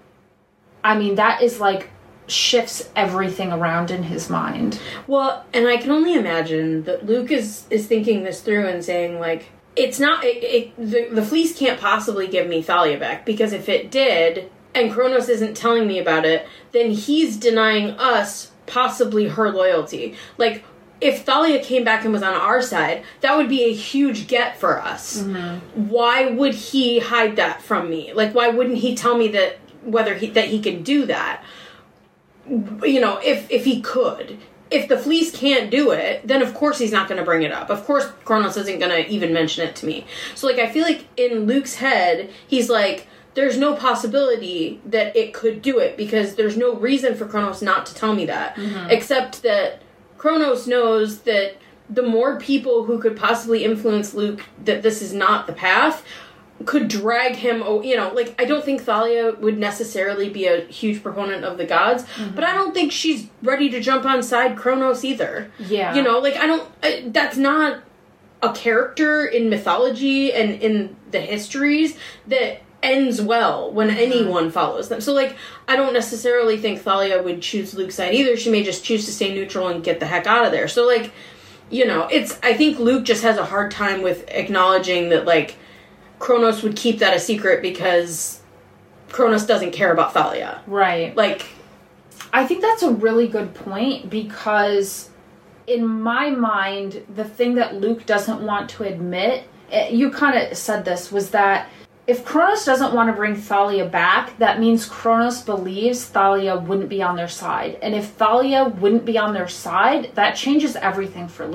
I mean, that is like, shifts everything around in his mind. Well, and I can only imagine that Luke is thinking this through and saying, like, it's not, the fleece can't possibly give me Thalia back, because if it did, and Kronos isn't telling me about it, then he's denying us possibly her loyalty. Like, if Thalia came back and was on our side, that would be a huge get for us. Mm-hmm. Why would he hide that from me? Like, why wouldn't he tell me that that he can do that? You know, if he could. If the fleece can't do it, then of course he's not going to bring it up. Of course Kronos isn't going to even mention it to me. So, like, I feel like in Luke's head, he's like, there's no possibility that it could do it, because there's no reason for Kronos not to tell me that. Mm-hmm. Except that Kronos knows that the more people who could possibly influence Luke that this is not the path could drag him, you know, like, I don't think Thalia would necessarily be a huge proponent of the gods, but I don't think she's ready to jump on side Kronos either. Yeah. You know, like, that's not a character in mythology and in the histories that ends well when anyone follows them. So, like, I don't necessarily think Thalia would choose Luke's side either. She may just choose to stay neutral and get the heck out of there. So, like, you know, I think Luke just has a hard time with acknowledging that, like, Kronos would keep that a secret because Kronos doesn't care about Thalia. Right. Like, I think that's a really good point, because in my mind, the thing that Luke doesn't want to admit, you kind of said this, was that if Kronos doesn't want to bring Thalia back, that means Kronos believes Thalia wouldn't be on their side. And if Thalia wouldn't be on their side, that changes everything for Luke.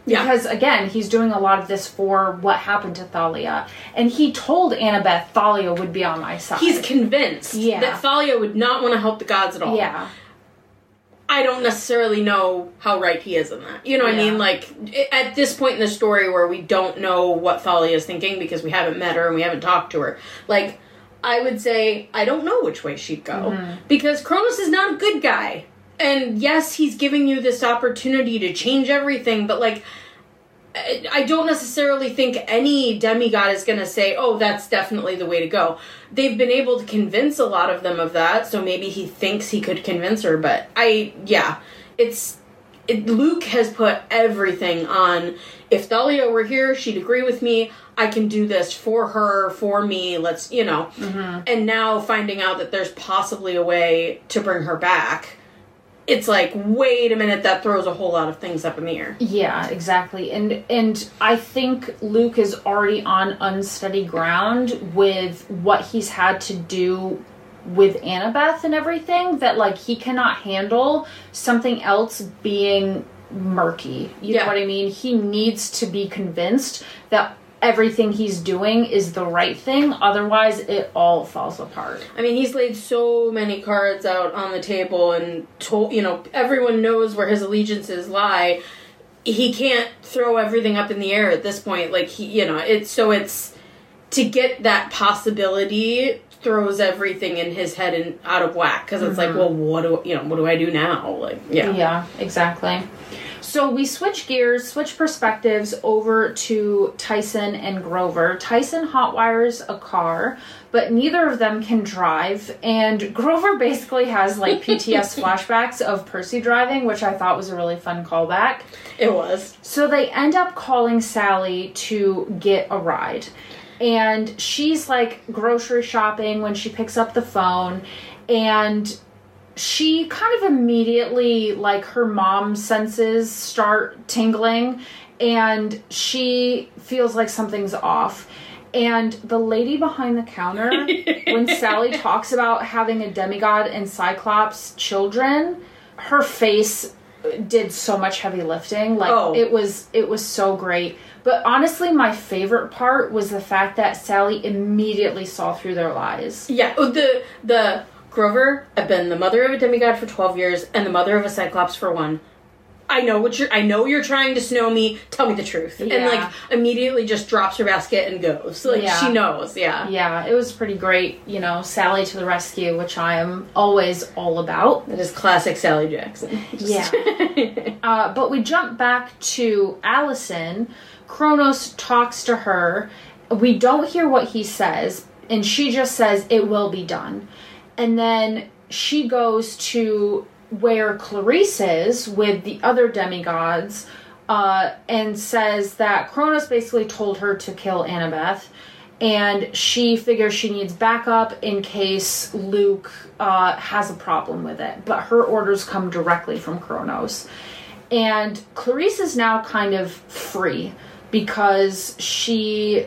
Yeah. Because, again, he's doing a lot of this for what happened to Thalia. And he told Annabeth Thalia would be on my side. He's convinced that Thalia would not want to help the gods at all. Yeah. I don't necessarily know how right he is in that. You know what I mean? Like, at this point in the story where we don't know what Thalia is thinking because we haven't met her and we haven't talked to her, like, I would say I don't know which way she'd go. Because Kronos is not a good guy. And yes, he's giving you this opportunity to change everything, but, like, I don't necessarily think any demigod is going to say, oh, that's definitely the way to go. They've been able to convince a lot of them of that, so maybe he thinks he could convince her, but Luke has put everything on, if Thalia were here, she'd agree with me, I can do this for her, for me, let's, and now finding out that there's possibly a way to bring her back, it's like, wait a minute, that throws a whole lot of things up in the air. Yeah, exactly. And I think Luke is already on unsteady ground with what he's had to do with Annabeth and everything, that, like, he cannot handle something else being murky. You know what I mean? He needs to be convinced that everything he's doing is the right thing, otherwise it all falls apart. I mean, he's laid so many cards out on the table and told, everyone knows where his allegiances lie. He can't throw everything up in the air at this point. Like, it's to get that possibility throws everything in his head and out of whack, because it's like, well, what do I do now? Like, yeah, exactly. So we switch gears, switch perspectives over to Tyson and Grover. Tyson hotwires a car, but neither of them can drive. And Grover basically has, like, PTS flashbacks of Percy driving, which I thought was a really fun callback. It was. So they end up calling Sally to get a ride. And she's, like, grocery shopping when she picks up the phone. And she kind of immediately, like, her mom senses start tingling, and she feels like something's off. And the lady behind the counter, when Sally talks about having a demigod and Cyclops children, her face did so much heavy lifting. Like, it was so great. But honestly, my favorite part was the fact that Sally immediately saw through their lies. Yeah, the Grover, I've been the mother of a demigod for 12 years and the mother of a Cyclops for 1. I know you're trying to snow me. Tell me the truth. Yeah. And, like, immediately just drops her basket and goes. Like, she knows, Yeah, it was pretty great. Sally to the rescue, which I am always all about. That is classic Sally Jackson. Yeah. But we jump back to Allison. Kronos talks to her. We don't hear what he says, and she just says, it will be done. And then she goes to where Clarice is with the other demigods, and says that Kronos basically told her to kill Annabeth, and she figures she needs backup in case Luke has a problem with it. But her orders come directly from Kronos. And Clarice is now kind of free because she,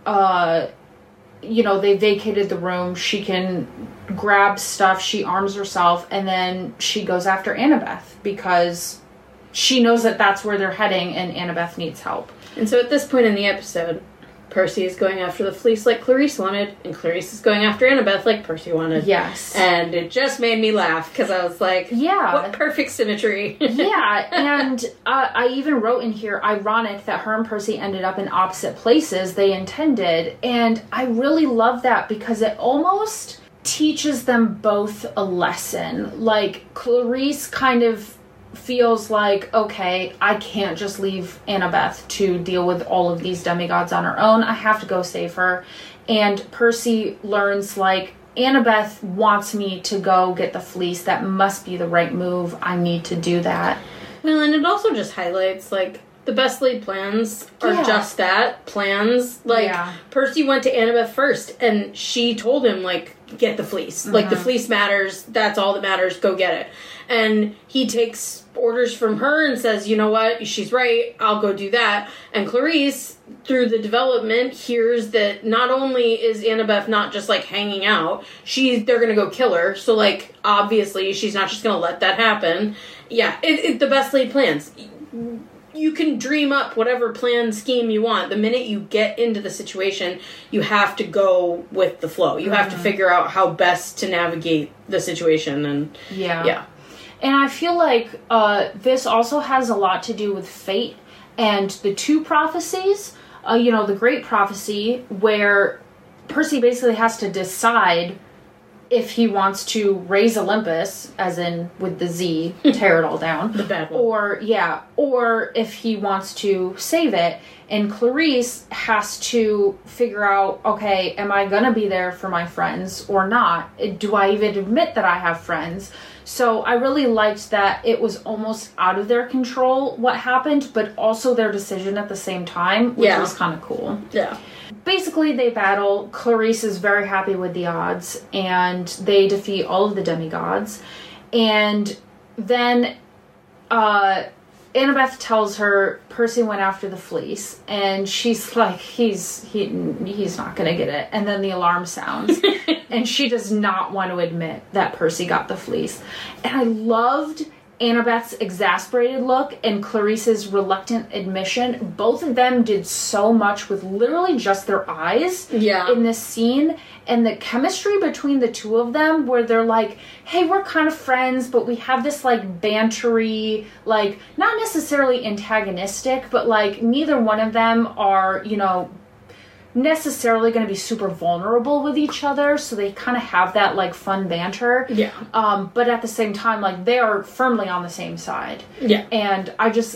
they vacated the room. She can grab stuff, she arms herself, and then she goes after Annabeth because she knows that that's where they're heading and Annabeth needs help. And so at this point in the episode, Percy is going after the fleece like Clarice wanted, and Clarice is going after Annabeth like Percy wanted. Yes. And it just made me laugh, because I was like, what perfect symmetry. Yeah, and I even wrote in here, ironic that her and Percy ended up in opposite places they intended, and I really love that because it almost teaches them both a lesson. Like, Clarice kind of feels like, okay, I can't just leave Annabeth to deal with all of these demigods on her own. I have to go save her. And Percy learns, like, Annabeth wants me to go get the fleece. That must be the right move. I need to do that. Well, and it also just highlights, like, the best laid plans are just that, plans. Like, Percy went to Annabeth first, and she told him, like, get the fleece. Like, the fleece matters. That's all that matters. Go get it. And he takes orders from her and says, you know what? She's right. I'll go do that. And Clarice, through the development, hears that not only is Annabeth not just, like, hanging out, they're going to go kill her. So, like, obviously, she's not just going to let that happen. Yeah, the best laid plans. you can dream up whatever plan scheme you want. The minute you get into the situation, you have to go with the flow. You have to figure out how best to navigate the situation. And yeah. And I feel like this also has a lot to do with fate and the two prophecies. The Great Prophecy, where Percy basically has to decide if he wants to raise Olympus, as in with the Z, tear it all down. The bad one. Or if he wants to save it. And Clarisse has to figure out, okay, am I going to be there for my friends or not? Do I even admit that I have friends? So I really liked that it was almost out of their control what happened, but also their decision at the same time, which was kind of cool. Yeah. Basically, they battle. Clarisse is very happy with the odds, and they defeat all of the demigods. And then Annabeth tells her Percy went after the fleece, and she's like, he's not going to get it. And then the alarm sounds, and she does not want to admit that Percy got the fleece. And I loved Annabeth's exasperated look and Clarisse's reluctant admission. Both of them did so much with literally just their eyes in this scene. And the chemistry between the two of them, where they're like, hey, we're kind of friends, but we have this like bantery, like not necessarily antagonistic, but like neither one of them are, necessarily going to be super vulnerable with each other, so they kind of have that like fun banter. But at the same time, like they are firmly on the same side. And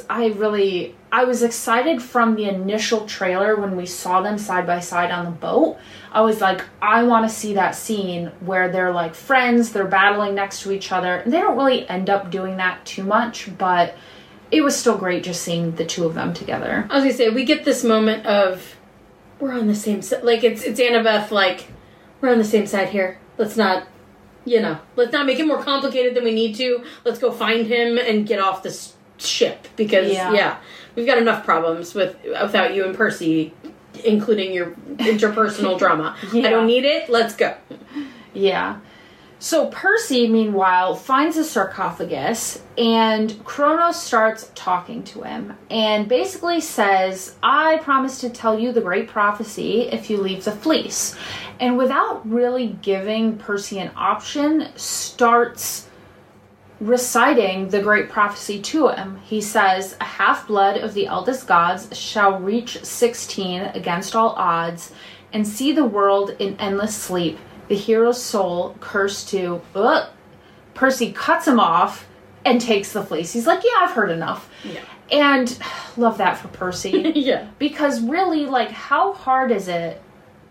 I was excited from the initial trailer when we saw them side by side on the boat. I was like, I want to see that scene where they're like friends, they're battling next to each other. And they don't really end up doing that too much, but it was still great just seeing the two of them together. I was gonna say, we get this moment of, we're on the same side. Like, it's Annabeth, like, we're on the same side here. Let's not, let's not make it more complicated than we need to. Let's go find him and get off this ship. Because, we've got enough problems without you and Percy, including your interpersonal drama. I don't need it. Let's go. Yeah. So Percy, meanwhile, finds a sarcophagus, and Kronos starts talking to him, and basically says, I promise to tell you the great prophecy if you leave the fleece. And without really giving Percy an option, starts reciting the great prophecy to him. He says, a half-blood of the eldest gods shall reach 16 against all odds, and see the world in endless sleep. The hero's soul cursed to... Percy cuts him off and takes the fleece. He's like, yeah, I've heard enough. Yeah. And love that for Percy. Yeah. Because really, like, how hard is it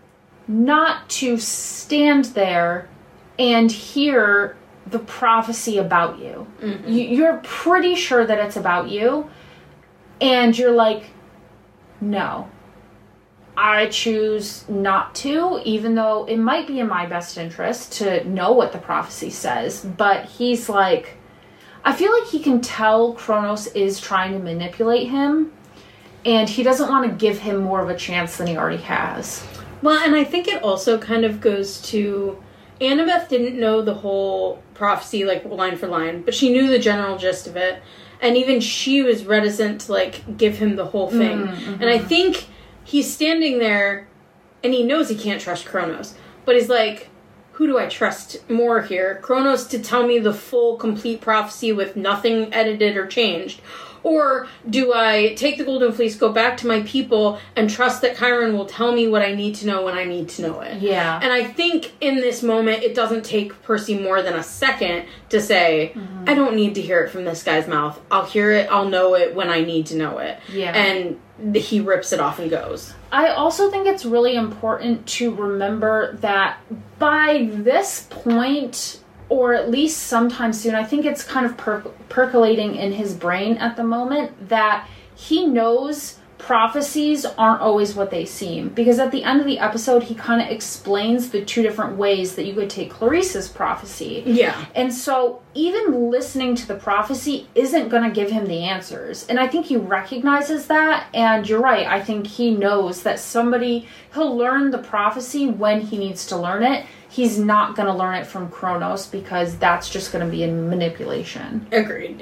not to stand there and hear the prophecy about you? Mm-hmm. You're pretty sure that it's about you. And you're like, no. I choose not to, even though it might be in my best interest to know what the prophecy says. But he's like, I feel like he can tell Kronos is trying to manipulate him, and he doesn't want to give him more of a chance than he already has. Well, and I think it also kind of goes to, Annabeth didn't know the whole prophecy, like, line for line, but she knew the general gist of it, and even she was reticent to, like, give him the whole thing. Mm-hmm. And I think he's standing there, and he knows he can't trust Kronos. But he's like, who do I trust more here? Kronos to tell me the full, complete prophecy with nothing edited or changed? Or do I take the Golden Fleece, go back to my people, and trust that Chiron will tell me what I need to know when I need to know it? Yeah. And I think in this moment, it doesn't take Percy more than a second to say, I don't need to hear it from this guy's mouth. I'll hear it, I'll know it when I need to know it. Yeah. And he rips it off and goes. I also think it's really important to remember that by this point, or at least sometime soon, I think it's kind of percolating in his brain at the moment, that he knows prophecies aren't always what they seem. Because at the end of the episode, he kind of explains the two different ways that you could take Clarisse's prophecy. Yeah. And so even listening to the prophecy isn't going to give him the answers. And I think he recognizes that. And you're right. I think he knows that he'll learn the prophecy when he needs to learn it. He's not going to learn it from Kronos, because that's just going to be a manipulation. Agreed, yeah.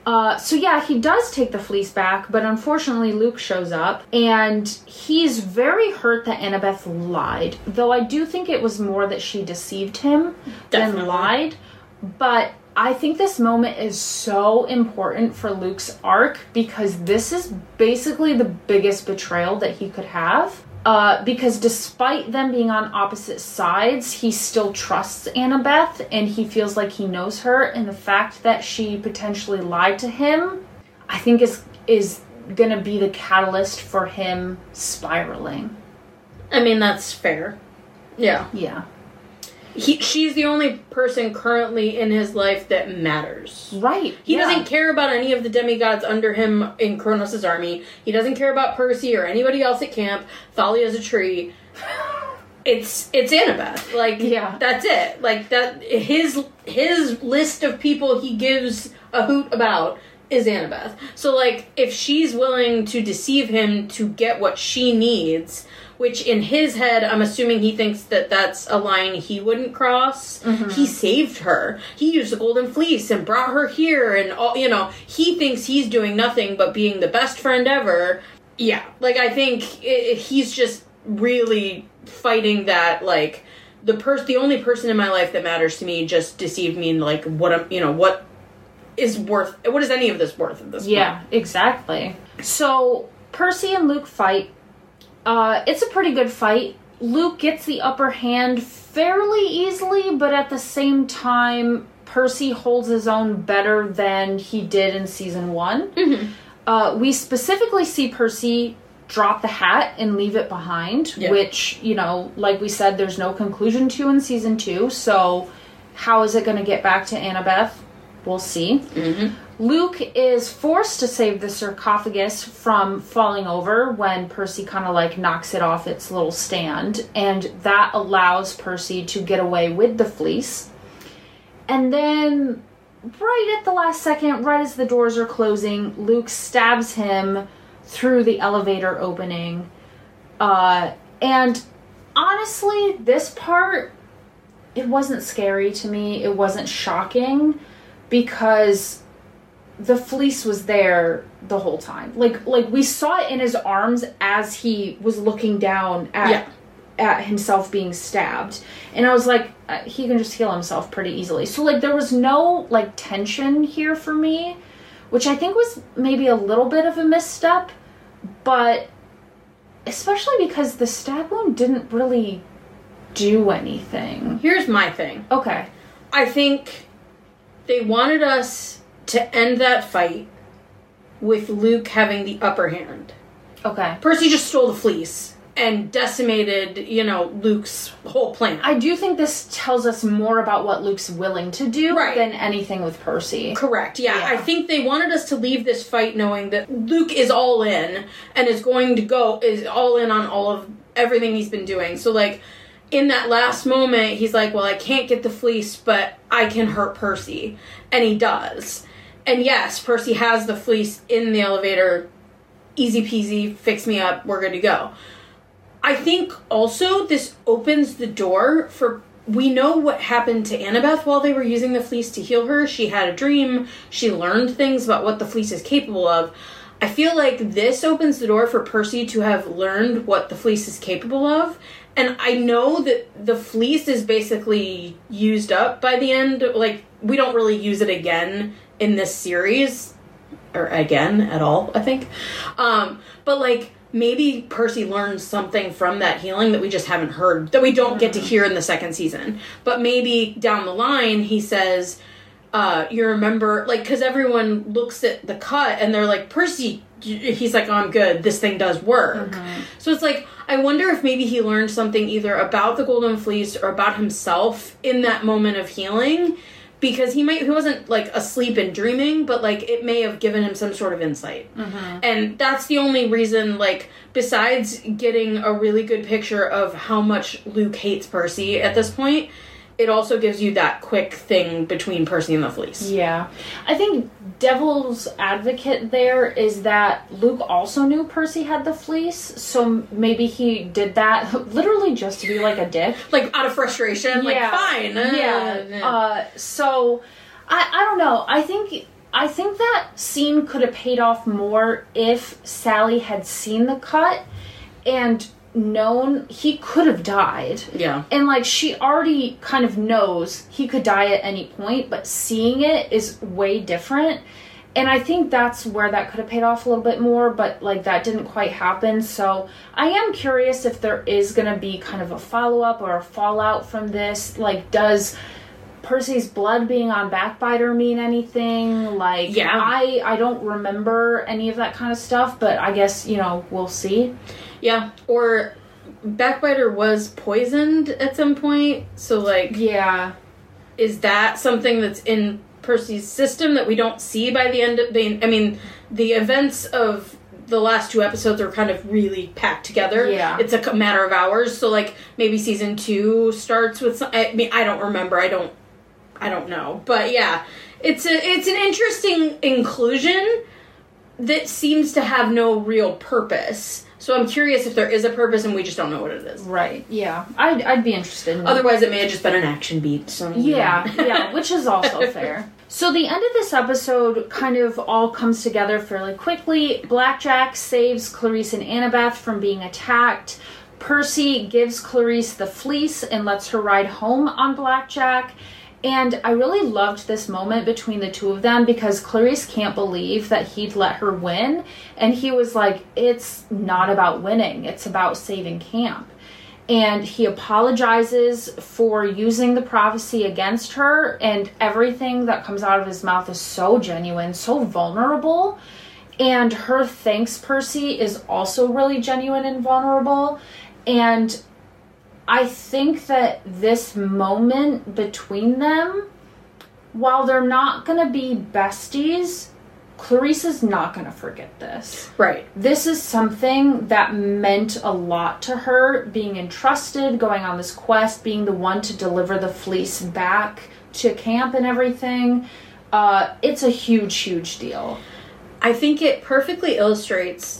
So yeah, he does take the fleece back, but unfortunately Luke shows up, and he's very hurt that Annabeth lied. Though I do think it was more that she deceived him than lied. But I think this moment is so important for Luke's arc, because this is basically the biggest betrayal that he could have. Because despite them being on opposite sides, he still trusts Annabeth, and he feels like he knows her, and the fact that she potentially lied to him, I think is gonna be the catalyst for him spiraling. I mean, that's fair. Yeah. Yeah. She's the only person currently in his life that matters. Right. He doesn't care about any of the demigods under him in Kronos' army. He doesn't care about Percy or anybody else at camp. Thalia's a tree. It's Annabeth. Like, yeah. That's it. Like, that his list of people he gives a hoot about is Annabeth. So, like, if she's willing to deceive him to get what she needs, which in his head, I'm assuming he thinks that that's a line he wouldn't cross. Mm-hmm. He saved her. He used the golden fleece and brought her here, and all, he thinks he's doing nothing but being the best friend ever. Yeah, like, I think he's just really fighting that, like, the only person in my life that matters to me just deceived me, and, like, what is any of this worth at this point? Yeah, exactly. So Percy and Luke fight. It's a pretty good fight. Luke gets the upper hand fairly easily, but at the same time, Percy holds his own better than he did in season 1. Mm-hmm. We specifically see Percy drop the hat and leave it behind, which, like we said, there's no conclusion to in season 2, so how is it going to get back to Annabeth? We'll see. Mm-hmm. Luke is forced to save the sarcophagus from falling over when Percy kind of like knocks it off its little stand, and that allows Percy to get away with the fleece. And then, right at the last second, right as the doors are closing, Luke stabs him through the elevator opening. And honestly, this part, it wasn't scary to me. It wasn't shocking, because the fleece was there the whole time. Like we saw it in his arms as he was looking down at himself being stabbed. And I was like, he can just heal himself pretty easily. So, like, there was no, like, tension here for me, which I think was maybe a little bit of a misstep, but especially because the stab wound didn't really do anything. Here's my thing. Okay. I think they wanted us to end that fight with Luke having the upper hand. Okay. Percy just stole the fleece and decimated, Luke's whole plan. I do think this tells us more about what Luke's willing to do than anything with Percy. Correct, yeah. I think they wanted us to leave this fight knowing that Luke is all in and is all in on all of everything he's been doing. So, like, in that last moment, he's like, well, I can't get the fleece, but I can hurt Percy. And he does. And yes, Percy has the fleece in the elevator. Easy peasy, fix me up, we're good to go. I think also this opens the door for... We know what happened to Annabeth while they were using the fleece to heal her. She had a dream. She learned things about what the fleece is capable of. I feel like this opens the door for Percy to have learned what the fleece is capable of. And I know that the fleece is basically used up by the end. Like, we don't really use it again in this series. Or again at all, I think. But, like, maybe Percy learns something from that healing that we just haven't heard, that we don't get to hear in the second season. But maybe down the line he says, you remember, like, because everyone looks at the cut and they're like, Percy, he's like, oh, I'm good, this thing does work. Mm-hmm. So it's like, I wonder if maybe he learned something either about the Golden Fleece or about himself in that moment of healing, because he wasn't, like, asleep and dreaming, but, like, it may have given him some sort of insight. Mm-hmm. And that's the only reason, like, besides getting a really good picture of how much Luke hates Percy at this point, it also gives you that quick thing between Percy and the Fleece. Yeah. I think devil's advocate there is that Luke also knew Percy had the Fleece, so maybe he did that literally just to be, like, a dick. Like, out of frustration? Yeah. Like, fine. Yeah. So, I don't know. I think I think that scene could have paid off more if Sally had seen the cut and known he could have died. Yeah. And, like, she already kind of knows he could die at any point, but seeing it is way different. And I think that's where that could have paid off a little bit more, but, like, that didn't quite happen. So I am curious if there is going to be kind of a follow-up or a fallout from this. Like, does Percy's blood being on Backbiter mean anything? Like, yeah. I don't remember any of that kind of stuff, but I guess, you know, we'll see. Yeah, or Backbiter was poisoned at some point, so, like... Yeah. Is that something that's in Percy's system that we don't see by the end of... I mean, the events of the last 2 episodes are kind of really packed together. Yeah. It's a matter of hours, so, like, maybe season 2 starts with some... I mean, I don't remember, I don't know. But, yeah, it's an interesting inclusion that seems to have no real purpose. So I'm curious if there is a purpose and we just don't know what it is. Right, yeah. I'd be interested in Otherwise, it may have just been an action beat. So yeah, which is also fair. So the end of this episode kind of all comes together fairly quickly. Blackjack saves Clarice and Annabeth from being attacked. Percy gives Clarice the fleece and lets her ride home on Blackjack. And I really loved this moment between the two of them because Clarice can't believe that he'd let her win. And he was like, it's not about winning. It's about saving camp. And he apologizes for using the prophecy against her. And everything that comes out of his mouth is so genuine, so vulnerable. And her thanks Percy is also really genuine and vulnerable. And I think that this moment between them, while they're not going to be besties, Clarice is not going to forget this. Right. This is something that meant a lot to her, being entrusted, going on this quest, being the one to deliver the fleece back to camp and everything. It's a huge, huge deal. I think it perfectly illustrates...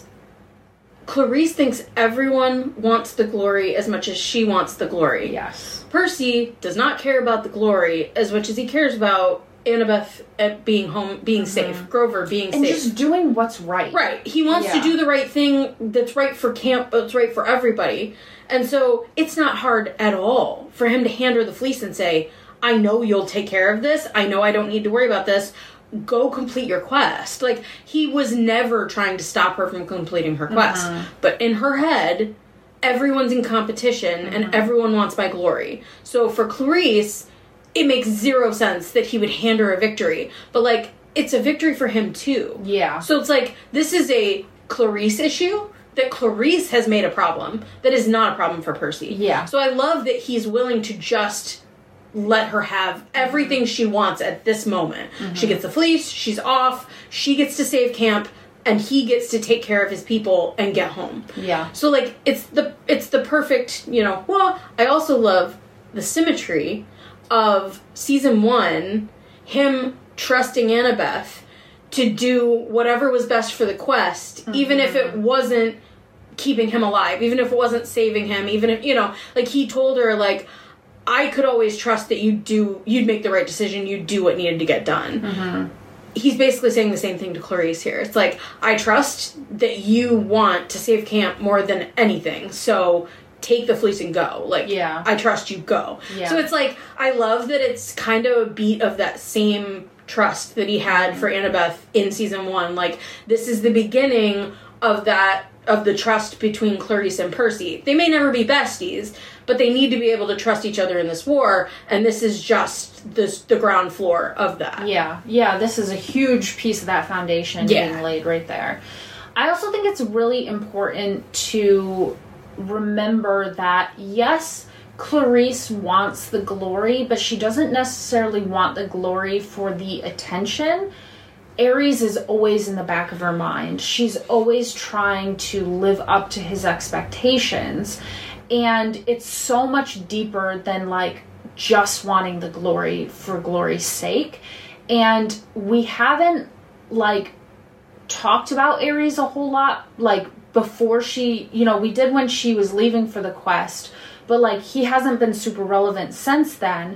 Clarice thinks everyone wants the glory as much as she wants the glory. Yes. Percy does not care about the glory as much as he cares about Annabeth being home, being safe, Grover being safe. And just doing what's right. Right. He wants to do the right thing that's right for camp, that's right for everybody. And so it's not hard at all for him to hand her the fleece and say, I know you'll take care of this. I know I don't need to worry about this. Go complete your quest. Like, he was never trying to stop her from completing her quest. But in her head, everyone's in competition and everyone wants my glory. So for Clarice, it makes zero sense that he would hand her a victory. But, like, it's a victory for him, too. Yeah. So it's like, this is a Clarice issue that Clarice has made a problem that is not a problem for Percy. Yeah. So I love that he's willing to just... let her have everything she wants at this moment. She gets the fleece, she's off, she gets to save camp, and he gets to take care of his people and get home. Yeah. So, like, it's the perfect, you know... Well, I also love the symmetry of season 1, him trusting Annabeth to do whatever was best for the quest, even if it wasn't keeping him alive, even if it wasn't saving him, even if, you know, like, he told her, like... I could always trust that you'd make the right decision, you'd do what needed to get done. He's basically saying the same thing to Clarice here. It's like, I trust that you want to save camp more than anything, so take the fleece and go. Like, I trust you, go. Yeah. So it's like, I love that it's kind of a beat of that same trust that he had for Annabeth in season 1. Like, this is the beginning of that, of the trust between Clarice and Percy. They may never be besties, but they need to be able to trust each other in this war, and this is just the ground floor of that. Yeah, this is a huge piece of that foundation being laid right there. I also think it's really important to remember that, yes, Clarice wants the glory, but she doesn't necessarily want the glory for the attention. Ares is always in the back of her mind. She's always trying to live up to his expectations. And it's so much deeper than, like, just wanting the glory for glory's sake. And we haven't, like, talked about Ares a whole lot, like, before she, you know, we did when she was leaving for the quest, but, like, he hasn't been super relevant since then.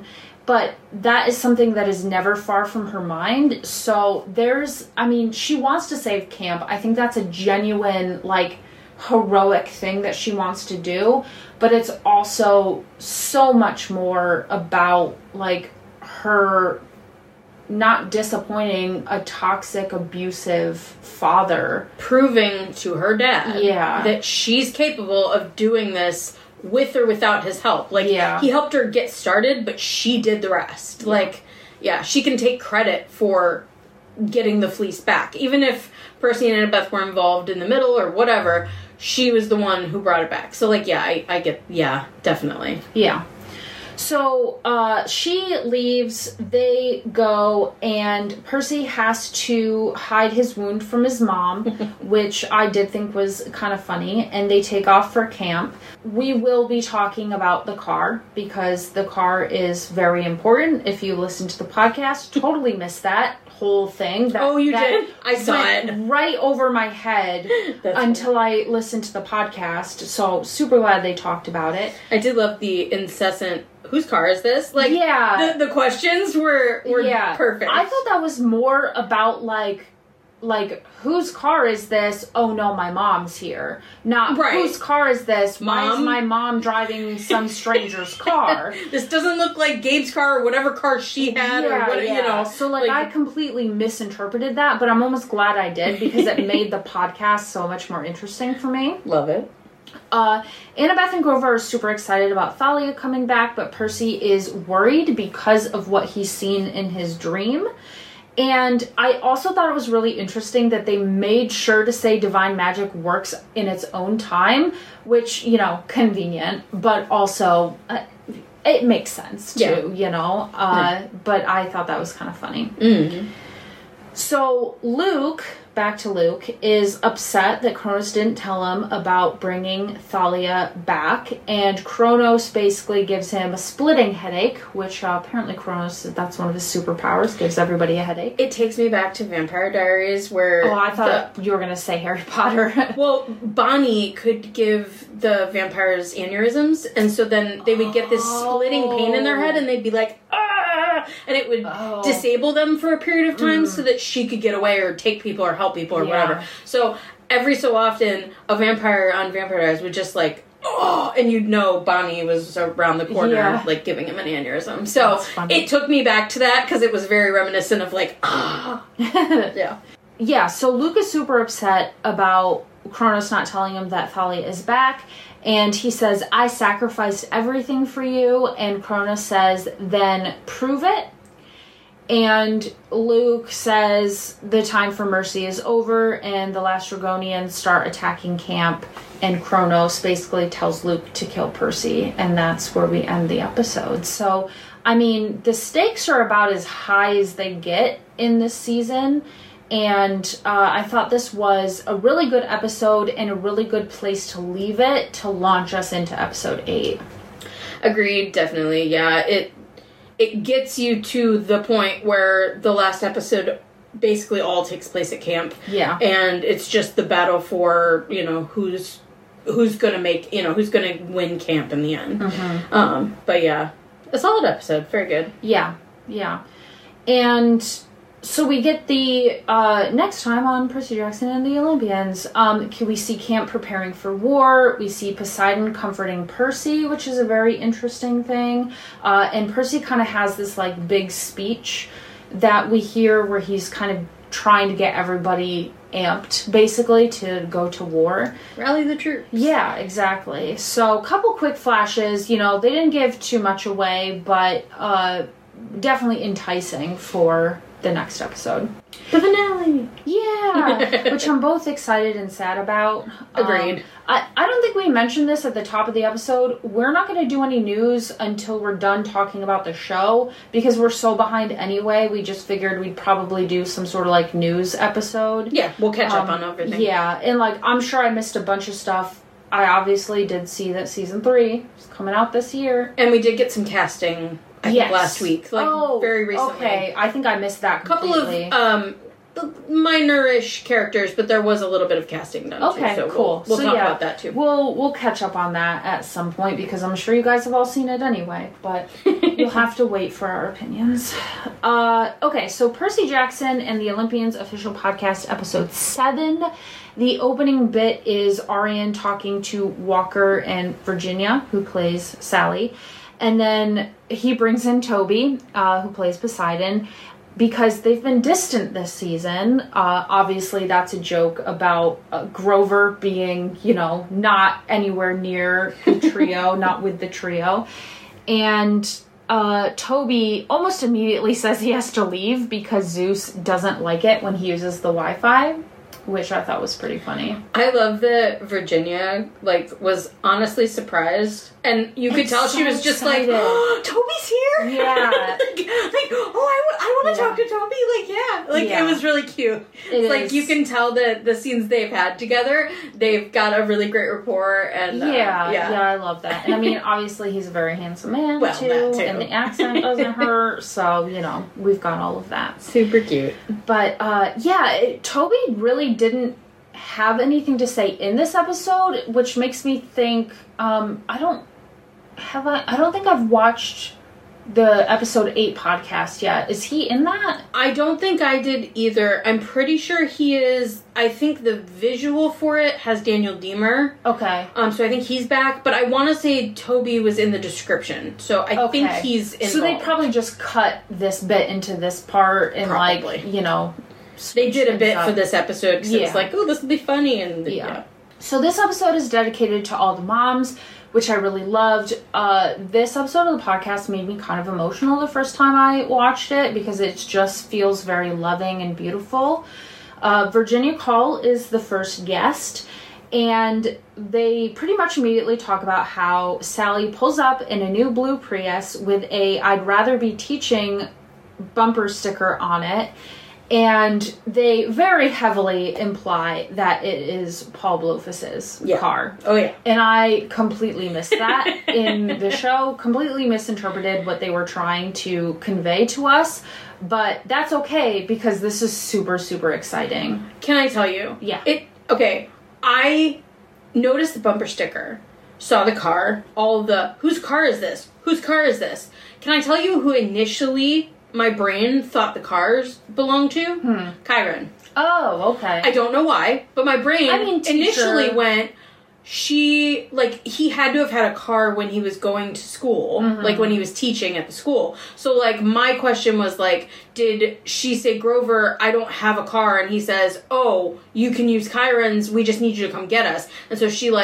but that is something that is never far from her mind. So she wants to save camp. I think that's a genuine, like, heroic thing that she wants to do, but it's also so much more about, like, her not disappointing a toxic, abusive father. Proving to her dad that she's capable of doing this with or without his help. Like, he helped her get started, but she did the rest. Yeah. Like, she can take credit for getting the fleece back. Even if Percy and Annabeth were involved in the middle or whatever, she was the one who brought it back. So, like, I get, definitely. Yeah. So, she leaves, they go, and Percy has to hide his wound from his mom, which I did think was kind of funny, and they take off for camp. We will be talking about the car, because the car is very important. If you listen to the podcast, totally missed that whole thing. You did? I saw it. Right over my head until funny. I listened to the podcast, so super glad they talked about it. I did love the incessant, whose car is this? Like, the questions were perfect. I thought that was more about, like, whose car is this? Oh no, my mom's here. Not whose car is this? Mom? Why is my mom driving some stranger's car? This doesn't look like Gabe's car or whatever car she had or what, you know. So, like, I completely misinterpreted that, but I'm almost glad I did, because it made the podcast so much more interesting for me. Love it. Annabeth and Grover are super excited about Thalia coming back, but Percy is worried because of what he's seen in his dream. And I also thought it was really interesting that they made sure to say divine magic works in its own time, which, convenient, but also it makes sense too, but I thought that was kind of funny. Mm-hmm. So back to Luke, is upset that Kronos didn't tell him about bringing Thalia back, and Kronos basically gives him a splitting headache, which apparently Kronos, that's one of his superpowers, gives everybody a headache. It takes me back to Vampire Diaries, where... Oh, I thought you were going to say Harry Potter. Well, Bonnie could give the vampires aneurysms, and so then they would get this splitting pain in their head, and they'd be like, ah! And it would disable them for a period of time so that she could get away or take people or help people or whatever. So every so often, a vampire on Vampire Diaries would just, like, and you'd know Bonnie was around the corner, like, giving him an aneurysm. So it took me back to that, because it was very reminiscent of, like, Yeah, so Luke is super upset about Kronos not telling him that Thalia is back, and he says, I sacrificed everything for you, and Kronos says, then prove it. And Luke says the time for mercy is over, and the last Dragonians start attacking camp, and Kronos basically tells Luke to kill Percy, and that's where we end the episode. So, I mean, the stakes are about as high as they get in this season, and I thought this was a really good episode and a really good place to leave it to launch us into episode 8. Agreed, definitely, yeah. It gets you to the point where the last episode basically all takes place at camp. Yeah. And it's just the battle for, who's going to make, who's going to win camp in the end. Mm-hmm. But yeah, a solid episode. Very good. Yeah. And so we get the, next time on Percy Jackson and the Olympians, we see camp preparing for war. We see Poseidon comforting Percy, which is a very interesting thing. And Percy kind of has this, like, big speech that we hear where he's kind of trying to get everybody amped, basically, to go to war. Rally the troops. Yeah, exactly. So, a couple quick flashes. They didn't give too much away, but definitely enticing for the next episode. The finale! Yeah! Which I'm both excited and sad about. Agreed. I don't think we mentioned this at the top of the episode. We're not going to do any news until we're done talking about the show, because we're so behind anyway. We just figured we'd probably do some sort of, like, news episode. Yeah, we'll catch up on everything. Yeah, and, like, I'm sure I missed a bunch of stuff. I obviously did see that season 3 is coming out this year. And we did get some casting, I think, last week. Like, very recently. Okay, I think I missed that completely. Couple of minor-ish characters, but there was a little bit of casting done too. So cool. We'll talk about that too. We'll catch up on that at some point because I'm sure you guys have all seen it anyway, but you'll have to wait for our opinions. Okay, so Percy Jackson and the Olympians official podcast, episode 7. The opening bit is Arian talking to Walker and Virginia, who plays Sally. And then he brings in Toby, who plays Poseidon, because they've been distant this season. Obviously, that's a joke about Grover being, not anywhere near the trio, not with the trio. And Toby almost immediately says he has to leave because Zeus doesn't like it when he uses the Wi-Fi, which I thought was pretty funny. I love that Virginia, was honestly surprised. And you could tell she was just excited. like, oh, Toby's here? Yeah. I want to talk to Toby. It was really cute. It's you can tell that the scenes they've had together, they've got a really great rapport. And yeah, I love that. And I mean, obviously he's a very handsome man, too. And the accent doesn't hurt. So, we've got all of that. Super cute. But, Toby really didn't have anything to say in this episode, which makes me think, I don't think I've watched the episode 8 podcast yet. Is he in that? I don't think I did either. I'm pretty sure he is. I think the visual for it has Daniel Diemer. Okay. So I think he's back, but I want to say Toby was in the description. So I think he's involved. So they probably just cut this bit into this part and they did a bit for this episode because it was like, oh, this will be funny. And yeah. So this episode is dedicated to all the moms, which I really loved. This episode of the podcast made me kind of emotional the first time I watched it because it just feels very loving and beautiful. Virginia Call is the first guest, and they pretty much immediately talk about how Sally pulls up in a new blue Prius with a "I'd rather be teaching" bumper sticker on it. And they very heavily imply that it is Paul Blofus's car. Oh, yeah. And I completely missed that in the show. Completely misinterpreted what they were trying to convey to us. But that's okay because this is super, super exciting. Can I tell you? Yeah. Okay. I noticed the bumper sticker, saw the car, all the, whose car is this? Whose car is this? Can I tell you who initially my brain thought the cars belonged to? Chiron. Oh, okay. I don't know why, but my brain initially went, he had to have had a car when he was going to school, when he was teaching at the school. So, my question was, did she say, Grover, I don't have a car, and he says, oh, you can use Chiron's, we just need you to come get us. And so she,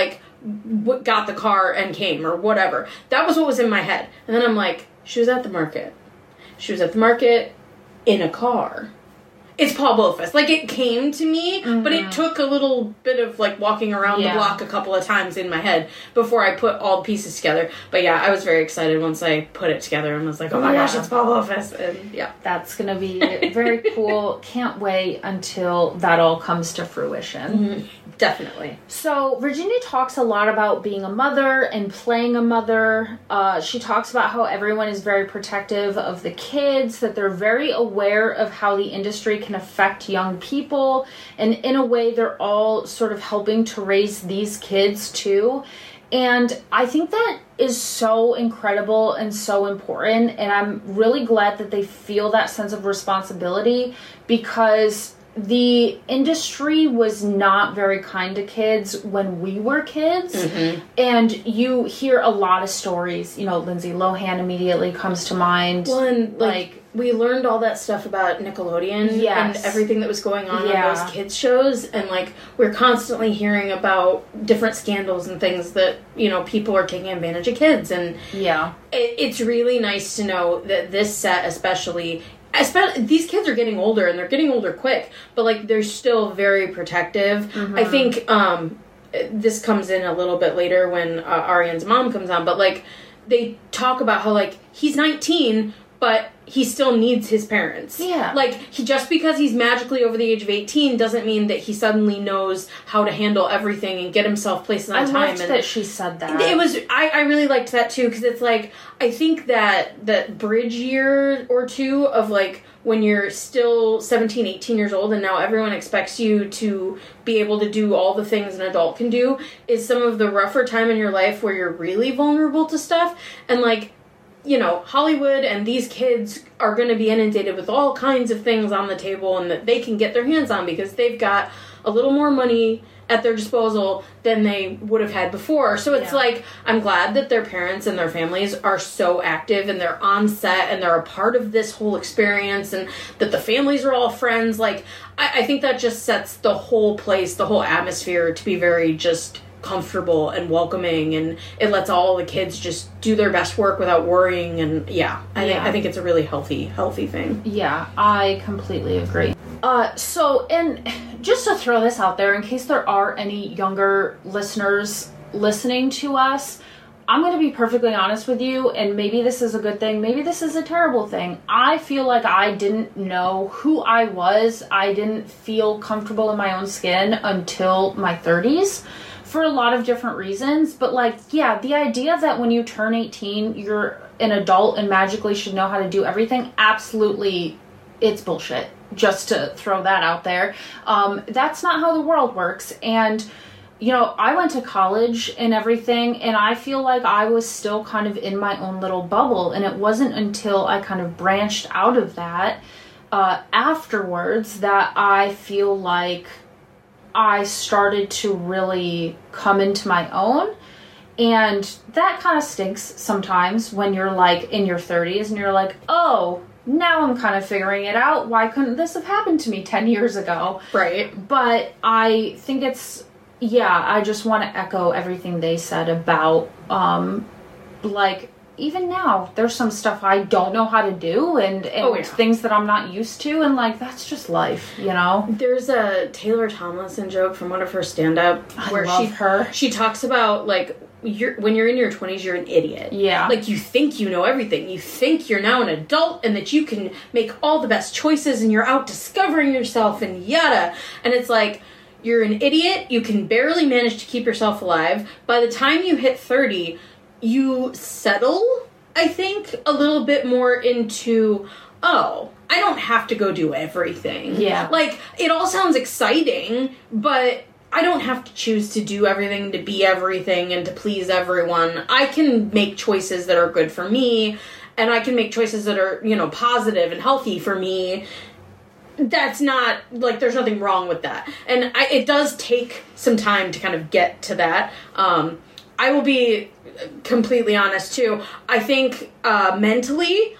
got the car and came, or whatever. That was what was in my head. And then I'm like, she was at the market. She was at the market in a car. It's Paul Blofus. It came to me, but it took a little bit of, walking around the block a couple of times in my head before I put all the pieces together. But, yeah, I was very excited once I put it together and was like, oh, my gosh, it's Paul Blofus. And, yeah. That's going to be very cool. Can't wait until that all comes to fruition. Definitely. So, Virginia talks a lot about being a mother and playing a mother. She talks about how everyone is very protective of the kids, that they're very aware of how the industry can affect young people, and in a way they're all sort of helping to raise these kids too. And I think that is so incredible and so important, and I'm really glad that they feel that sense of responsibility because the industry was not very kind to kids when we were kids. And you hear a lot of stories. Lindsay Lohan immediately comes to mind. Well, and we learned all that stuff about Nickelodeon and everything that was going on those kids shows, and we're constantly hearing about different scandals and things that people are taking advantage of kids, and it's really nice to know that this set especially these kids are getting older, and they're getting older quick, but they're still very protective. I think this comes in a little bit later when Arian's mom comes on, but they talk about how he's 19, but he still needs his parents. Yeah. Like, just because he's magically over the age of 18 doesn't mean that he suddenly knows how to handle everything and get himself places on time. I loved that she said that. It was, I really liked that too, because it's like, I think that bridge year or two of like, when you're still 17, 18 years old and now everyone expects you to be able to do all the things an adult can do, is some of the rougher time in your life where you're really vulnerable to stuff. And like, you know, Hollywood and these kids are going to be inundated with all kinds of things on the table and that they can get their hands on because they've got a little more money at their disposal than they would have had before. So it's like, I'm glad that their parents and their families are so active and they're on set and they're a part of this whole experience and that the families are all friends. Like, I think that just sets the whole place, the whole atmosphere to be very just comfortable and welcoming, and it lets all the kids just do their best work without worrying. And I think it's a really healthy thing. Yeah, I completely agree. So, and just to throw this out there, in case there are any younger listeners listening to us, I'm going to be perfectly honest with you, and maybe this is a good thing, maybe this is a terrible thing. I feel like I didn't know who I was. I didn't feel comfortable in my own skin until my 30s. For a lot of different reasons, but like, yeah, the idea that when you turn 18, you're an adult and magically should know how to do everything, absolutely, it's bullshit. Just to throw that out there. That's not how the world works. And, you know, I went to college and everything, and I feel like I was still kind of in my own little bubble, and it wasn't until I kind of branched out of that afterwards that I feel like I started to really come into my own. And that kind of stinks sometimes when you're like in your 30s and you're like, oh, now I'm kind of figuring it out. Why couldn't this have happened to me 10 years ago? Right. But I think it's, I just want to echo everything they said about, like, even now, there's some stuff I don't know how to do and things that I'm not used to, and like, that's just life, you know? There's a Taylor Tomlinson joke from one of her stand-up where she talks about, like, when you're in your 20s, you're an idiot. Yeah. Like, you think you know everything. You think you're now an adult and that you can make all the best choices and you're out discovering yourself and yada. And it's like, you're an idiot. You can barely manage to keep yourself alive. By the time you hit 30... you settle, I think, a little bit more into, I don't have to go do everything. Yeah. Like, it all sounds exciting, but I don't have to choose to do everything, to be everything, and to please everyone. I can make choices that are good for me, and I can make choices that are, you know, positive and healthy for me. That's not, like, there's nothing wrong with that. And it does take some time to kind of get to that. I will be completely honest too. I think mentally,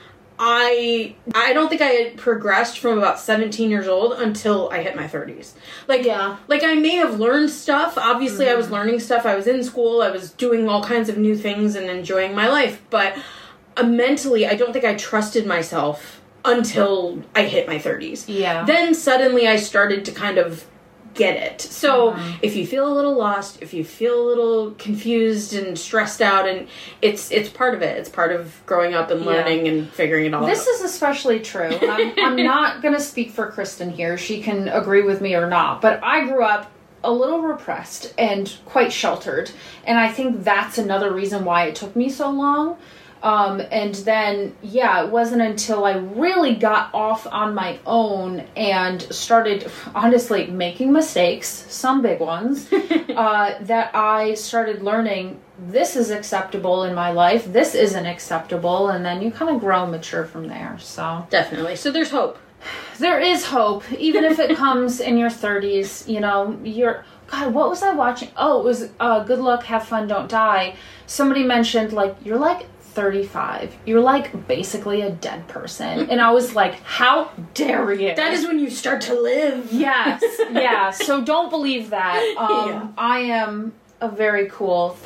I don't think I had progressed from about 17 years old until I hit my 30s. Like, like I may have learned stuff. Obviously, I was learning stuff. I was in school. I was doing all kinds of new things and enjoying my life. But mentally, I don't think I trusted myself until I hit my 30s. Yeah. Then suddenly I started to kind of get it. So if you feel a little lost, if you feel a little confused and stressed out, and it's part of it. It's part of growing up and learning and figuring it all out. This is especially true. I'm not going to speak for Kristen here. She can agree with me or not. But I grew up a little repressed and quite sheltered. And I think that's another reason why it took me so long. And then, it wasn't until I really got off on my own and started, honestly, making mistakes, some big ones, that I started learning this is acceptable in my life, this isn't acceptable, and then you kind of grow and mature from there, so. Definitely. So there's hope. There is hope, even if it comes in your 30s, you know, God, what was I watching? Oh, it was Good Luck, Have Fun, Don't Die. Somebody mentioned, like, you're like 35. You're like basically a dead person. And I was like, how dare you? That is when you start to live. Yes. Yeah. So don't believe that. I am a very cool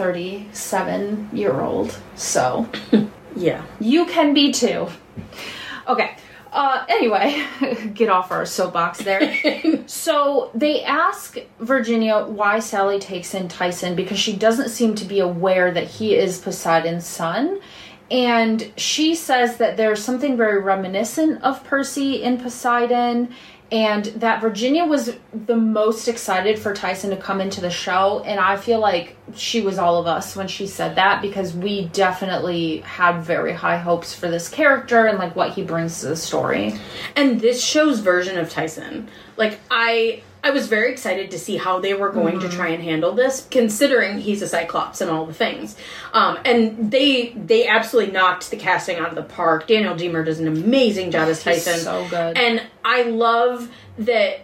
37-year-old. So yeah. You can be too. Okay. Anyway, get off our soapbox there. So they ask Virginia why Sally takes in Tyson because she doesn't seem to be aware that he is Poseidon's son. And she says that there's something very reminiscent of Percy in Poseidon, and that Virginia was the most excited for Tyson to come into the show. And I feel like she was all of us when she said that, because we definitely had very high hopes for this character and like what he brings to the story. And this show's version of Tyson, like I was very excited to see how they were going to try and handle this, considering he's a Cyclops and all the things. And they absolutely knocked the casting out of the park. Daniel Deemer does an amazing job as Tyson. He's so good. And I love that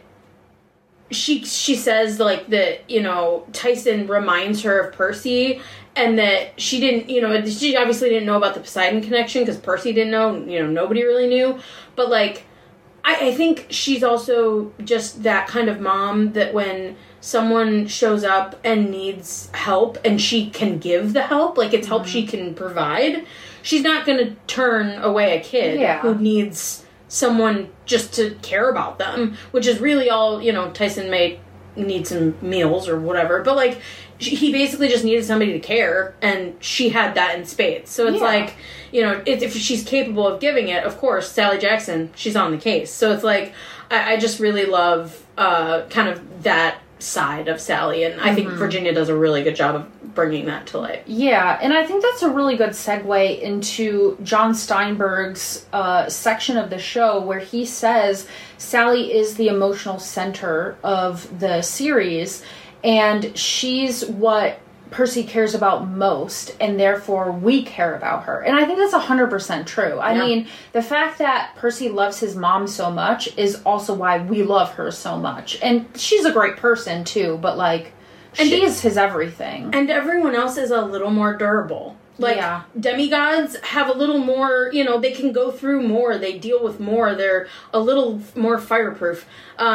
she says, like, that, you know, Tyson reminds her of Percy, and that she didn't, you know, she obviously didn't know about the Poseidon connection, because Percy didn't know, you know, nobody really knew. But, like, I think she's also just that kind of mom that when someone shows up and needs help and she can give the help, like it's help she can provide, she's not going to turn away a kid who needs someone just to care about them, which is really all, you know, Tyson may need some meals or whatever, but like he basically just needed somebody to care, and she had that in spades. So it's like, you know, if she's capable of giving it, of course, Sally Jackson, she's on the case. So it's like, I just really love kind of that side of Sally, and I think Virginia does a really good job of bringing that to light. Yeah, and I think that's a really good segue into John Steinberg's section of the show where he says Sally is the emotional center of the series, and she's what Percy cares about most, and therefore we care about her. And I think that's 100% true. I mean, the fact that Percy loves his mom so much is also why we love her so much. And she's a great person, too, but, like, she is his everything. And everyone else is a little more durable. Like, demigods have a little more, you know, they can go through more, they deal with more, they're a little more fireproof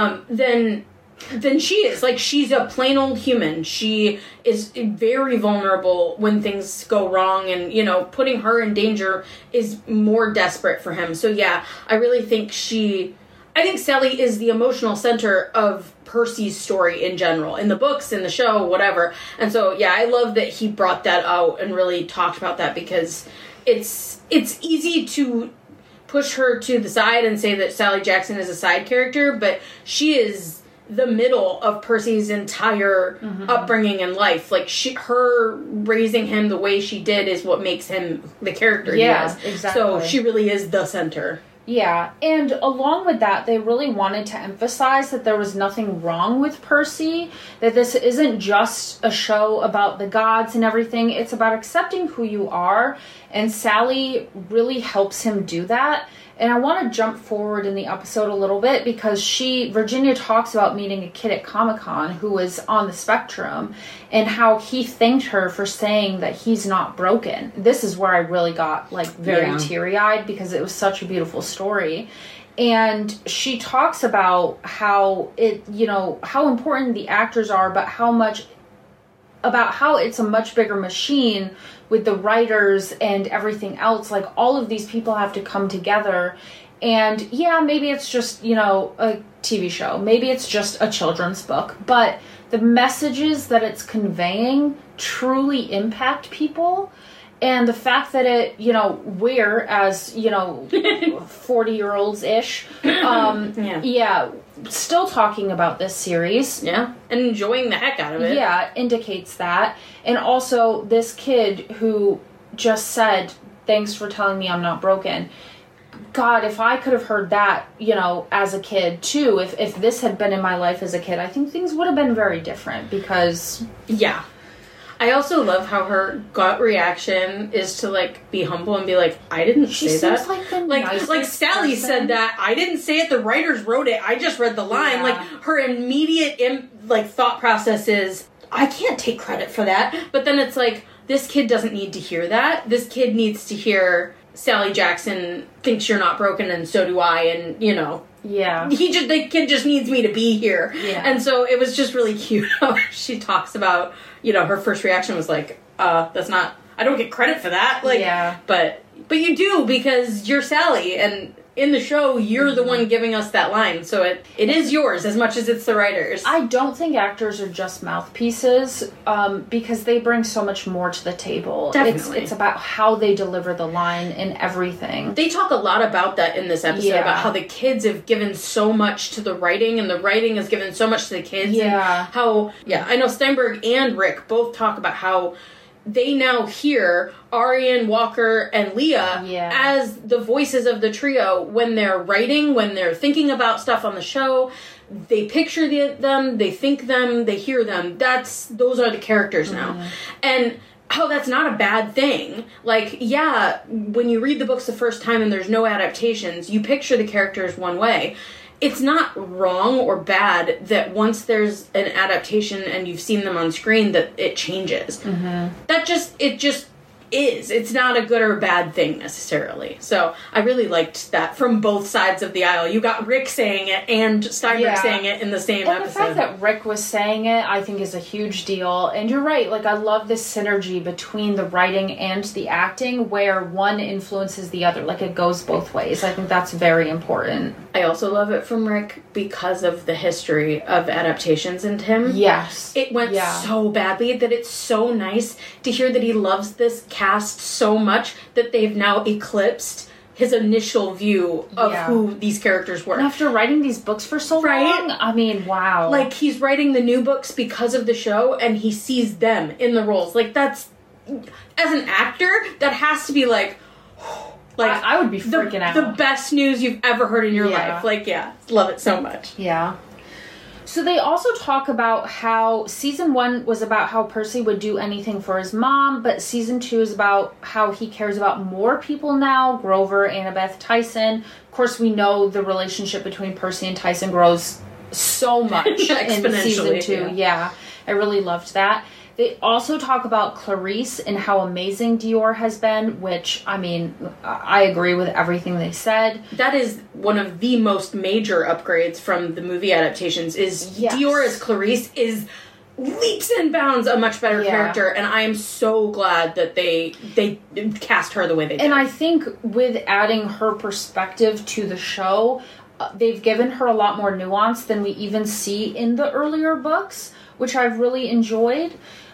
than she is. Like, she's a plain old human. She is very vulnerable when things go wrong, and, you know, putting her in danger is more desperate for him. So, yeah, I really think I think Sally is the emotional center of Percy's story in general, in the books, in the show, whatever. And so, yeah, I love that he brought that out and really talked about that, because it's easy to push her to the side and say that Sally Jackson is a side character, but she is the middle of Percy's entire upbringing and life. Like, her raising him the way she did is what makes him the character he is. Exactly. So she really is the center. Yeah, and along with that, they really wanted to emphasize that there was nothing wrong with Percy, that this isn't just a show about the gods and everything, it's about accepting who you are, and Sally really helps him do that. And I want to jump forward in the episode a little bit, because Virginia talks about meeting a kid at Comic-Con who was on the spectrum, and how he thanked her for saying that he's not broken. This is where I really got, like, very teary-eyed, because it was such a beautiful story. And she talks about how how important the actors are, but about how it's a much bigger machine with the writers and everything else. Like, all of these people have to come together. And yeah, maybe it's just, you know, a TV show. Maybe it's just a children's book. But the messages that it's conveying truly impact people. And the fact that it, you know, we're, as, you know, 40-year-olds-ish, still talking about this series. Yeah, and enjoying the heck out of it. Yeah, indicates that. And also, this kid who just said, thanks for telling me I'm not broken. God, if I could have heard that, you know, as a kid, too, if this had been in my life as a kid, I think things would have been very different, because... Yeah. I also love how her gut reaction is to, like, be humble and be like, I didn't say that. Like Sally said that. I didn't say it. The writers wrote it. I just read the line. Yeah. Like, her immediate, thought process is, I can't take credit for that. But then it's like, this kid doesn't need to hear that. This kid needs to hear Sally Jackson thinks you're not broken, and so do I, and, you know. Yeah. The kid just needs me to be here. Yeah. And so it was just really cute how she talks about, you know, her first reaction was like, that's not, I don't get credit for that. Like, yeah. But you do, because you're Sally, and in the show, you're the one giving us that line. So it is yours as much as it's the writers. I don't think actors are just mouthpieces, because they bring so much more to the table. Definitely. It's about how they deliver the line and everything. They talk a lot about that in this episode, about how the kids have given so much to the writing, and the writing has given so much to the kids. Yeah. And how, I know Steinberg and Rick both talk about how they now hear Arian, Walker, and Leah as the voices of the trio when they're writing, when they're thinking about stuff on the show. They picture them, they think them, they hear them. Those are the characters now. And how that's not a bad thing. Like, when you read the books the first time and there's no adaptations, you picture the characters one way. It's not wrong or bad that once there's an adaptation and you've seen them on screen that it changes. It just is. It's not a good or bad thing necessarily. So I really liked that from both sides of the aisle. You got Rick saying it and Steinberg saying it in the same episode. And the fact that Rick was saying it, I think, is a huge deal. And you're right. Like, I love this synergy between the writing and the acting where one influences the other. Like, it goes both ways. I think that's very important. I also love it from Rick because of the history of adaptations in him. Yes. It went so badly that it's so nice to hear that he loves this cast so much that they've now eclipsed his initial view of who these characters were. And after writing these books for so long, I mean, wow. Like, he's writing the new books because of the show, and he sees them in the roles. Like, that's, as an actor, that has to be like I would be freaking out. The best news you've ever heard in your life. Like, love it so much. Yeah. So they also talk about how season 1 was about how Percy would do anything for his mom, but season 2 is about how he cares about more people now, Grover, Annabeth, Tyson. Of course, we know the relationship between Percy and Tyson grows so much in season 2. Yeah, I really loved that. They also talk about Clarice and how amazing Dior has been, which, I mean, I agree with everything they said. That is one of the most major upgrades from the movie adaptations, is Dior as Clarice is leaps and bounds a much better character, and I am so glad that they cast her the way they did. And I think with adding her perspective to the show, they've given her a lot more nuance than we even see in the earlier books, which I've really enjoyed.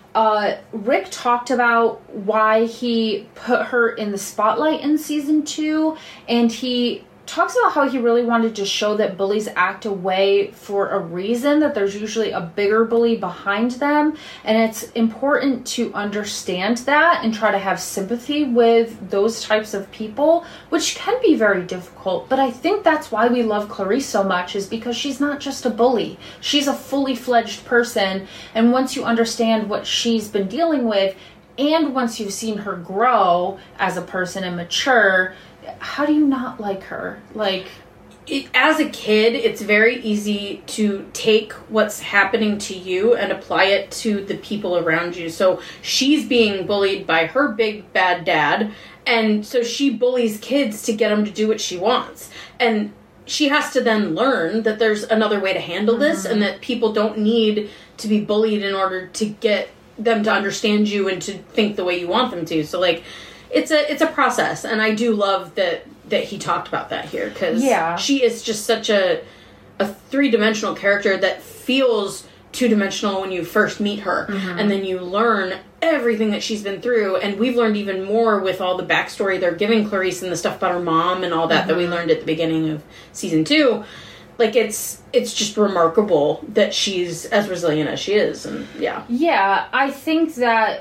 Rick talked about why he put her in the spotlight in season 2, and he talks about how he really wanted to show that bullies act a way for a reason, that there's usually a bigger bully behind them, and it's important to understand that and try to have sympathy with those types of people, which can be very difficult. But I think that's why we love Clarice so much, is because she's not just a bully. She's a fully fledged person, and once you understand what she's been dealing with, and once you've seen her grow as a person and mature, how do you not like her? Like, as a kid, it's very easy to take what's happening to you and apply it to the people around you. So she's being bullied by her big bad dad, and so she bullies kids to get them to do what she wants. And she has to then learn that there's another way to handle this, and that people don't need to be bullied in order to get them to understand you and to think the way you want them to. So, like, it's a process, and I do love that he talked about that here, because she is just such a three-dimensional character that feels two-dimensional when you first meet her, and then you learn everything that she's been through, and we've learned even more with all the backstory they're giving Clarice and the stuff about her mom and all that that we learned at the beginning of season 2. Like, it's just remarkable that she's as resilient as she is, and I think that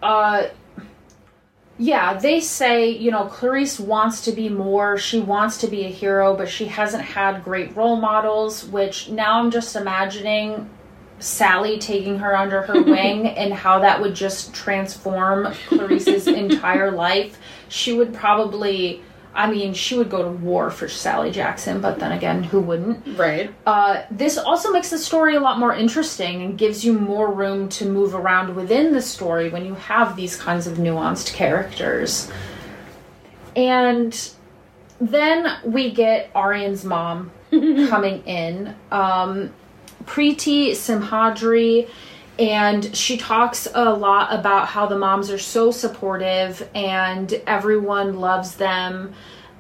they say, Clarice wants to be more, she wants to be a hero, but she hasn't had great role models, which now I'm just imagining Sally taking her under her wing and how that would just transform Clarice's entire life. She would probably, she would go to war for Sally Jackson, but then again, who wouldn't? Right. This also makes the story a lot more interesting and gives you more room to move around within the story when you have these kinds of nuanced characters. And then we get Arian's mom coming in, Preeti Simhadri, and she talks a lot about how the moms are so supportive and everyone loves them.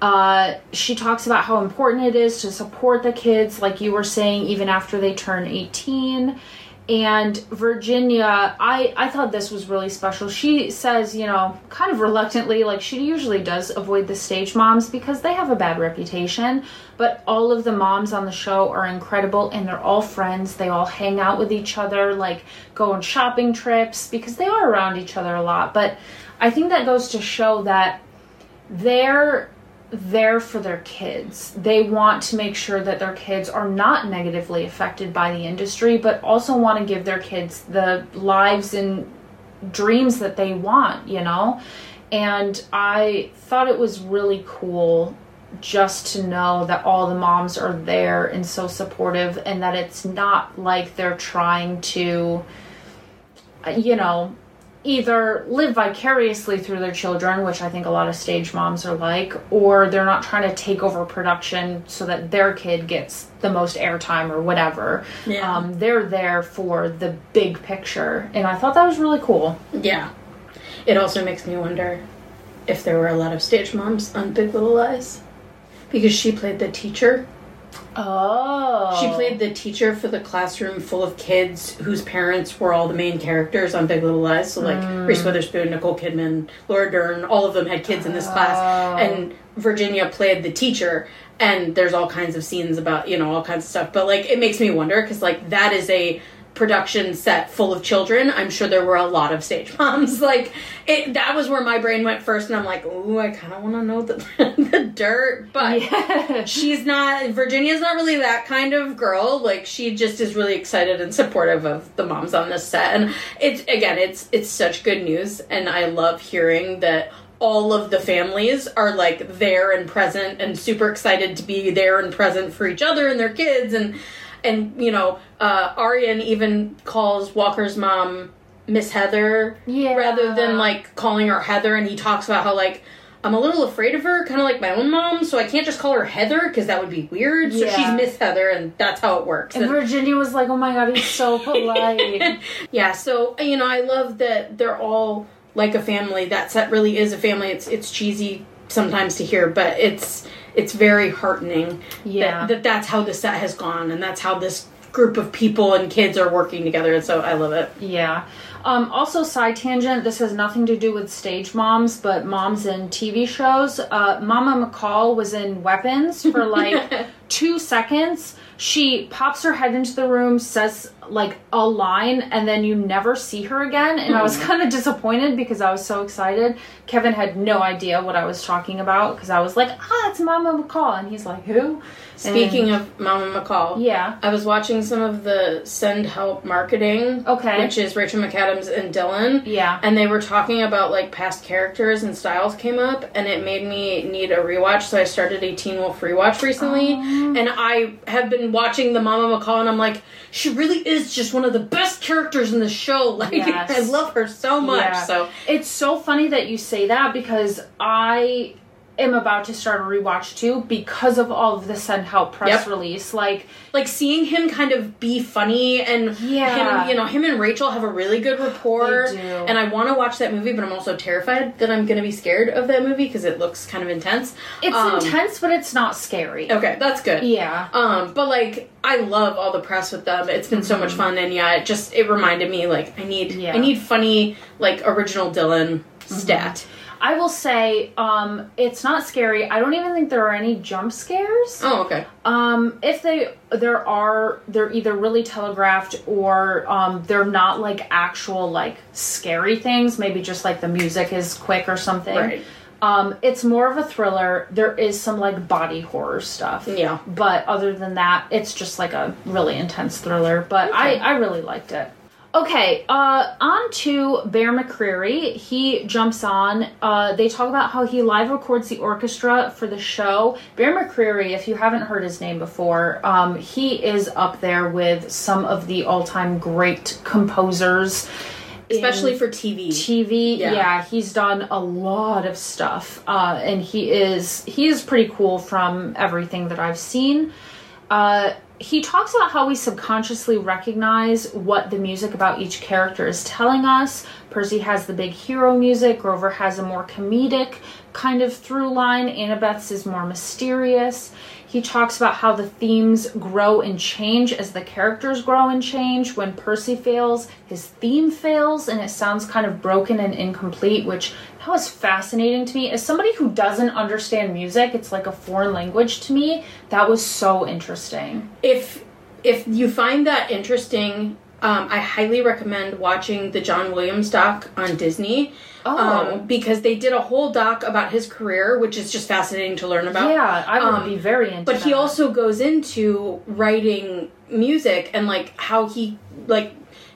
She talks about how important it is to support the kids, like you were saying, even after they turn 18. And Virginia, I thought this was really special. She says, you know, kind of reluctantly, like she usually does avoid the stage moms because they have a bad reputation. But all of the moms on the show are incredible, and they're all friends. They all hang out with each other, like go on shopping trips because they are around each other a lot. But I think that goes to show that they're there for their kids. They want to make sure that their kids are not negatively affected by the industry, but also want to give their kids the lives and dreams that they want, you know? And I thought it was really cool just to know that all the moms are there and so supportive, and that it's not like they're trying to, you know, either live vicariously through their children, which I think a lot of stage moms are like, or they're not trying to take over production so that their kid gets the most airtime or whatever. Yeah. They're there for the big picture, and I thought that was really cool. Yeah. It also makes me wonder if there were a lot of stage moms on Big Little Lies. Because she played the teacher. Oh. She played the teacher for the classroom full of kids whose parents were all the main characters on Big Little Lies. So, like, Reese Witherspoon, Nicole Kidman, Laura Dern, all of them had kids in this class. And Virginia played the teacher. And there's all kinds of scenes about, you know, all kinds of stuff. But, like, it makes me wonder, because, like, that is a production set full of children. I'm sure there were a lot of stage moms. Like, that was where my brain went first, and I'm like, ooh, I kind of want to know the dirt. But Virginia's not really that kind of girl. Like, she just is really excited and supportive of the moms on this set. And it's such good news, and I love hearing that all of the families are, like, there and present and super excited to be there and present for each other and their kids. And you know, Arian even calls Walker's mom Miss Heather rather than, like, calling her Heather. And he talks about how, like, I'm a little afraid of her, kind of like my own mom, so I can't just call her Heather because that would be weird. So she's Miss Heather, and that's how it works. And Virginia was like, oh my god, he's so polite. Yeah, so, you know, I love that they're all like a family. That set really is a family. It's cheesy sometimes to hear, but it's very heartening that's how the set has gone, and that's how this group of people and kids are working together, and so I love it. Yeah. Also, side tangent, this has nothing to do with stage moms, but moms in TV shows. Mama McCall was in Weapons for, like, 2 seconds. She pops her head into the room, says, like, a line, and then you never see her again. And I was kind of disappointed because I was so excited. Kevin had no idea what I was talking about because I was like, it's Mama McCall. And he's like, who? Speaking of Mama McCall, I was watching some of the Send Help marketing, which is Rachel McAdams and Dylan. Yeah. And they were talking about, like, past characters and styles came up, and it made me need a rewatch, so I started a Teen Wolf rewatch recently. And I have been watching the Mama McCall, and I'm like, she really is just one of the best characters in the show. Like, I love her so much. Yeah. So it's so funny that you say that because I am about to start a rewatch too because of all of the Send Help press release. Like seeing him kind of be funny, and him and Rachel have a really good rapport. They do. And I want to watch that movie, but I'm also terrified that I'm going to be scared of that movie because it looks kind of intense. It's intense, but it's not scary. Okay, that's good. Yeah. But, like, I love all the press with them. It's been so much fun, and it reminded me, like, I need funny, like, original Dylan stat. I will say, it's not scary. I don't even think there are any jump scares. Oh, okay. If they're either really telegraphed or they're not, like, actual, like, scary things. Maybe just, like, the music is quick or something. Right. It's more of a thriller. There is some, like, body horror stuff. Yeah. But other than that, it's just, like, a really intense thriller. But I really liked it. Okay, on to Bear McCreary. He jumps on. They talk about how he live records the orchestra for the show. Bear McCreary, if you haven't heard his name before, he is up there with some of the all-time great composers. Especially for TV. Yeah, he's done a lot of stuff. And he is pretty cool from everything that I've seen. he talks about how we subconsciously recognize what the music about each character is telling us. Percy has the big hero music. Grover has a more comedic kind of through line. Annabeth's is more mysterious. He talks about how the themes grow and change as the characters grow and change. When Percy fails, his theme fails, and it sounds kind of broken and incomplete, which that was fascinating to me. As somebody who doesn't understand music, it's like a foreign language to me. That was so interesting. If you find that interesting, I highly recommend watching the John Williams doc on Disney. Because they did a whole doc about his career, which is just fascinating to learn about. Yeah, I would be very into But that. he also goes into writing music and, like, how he, like,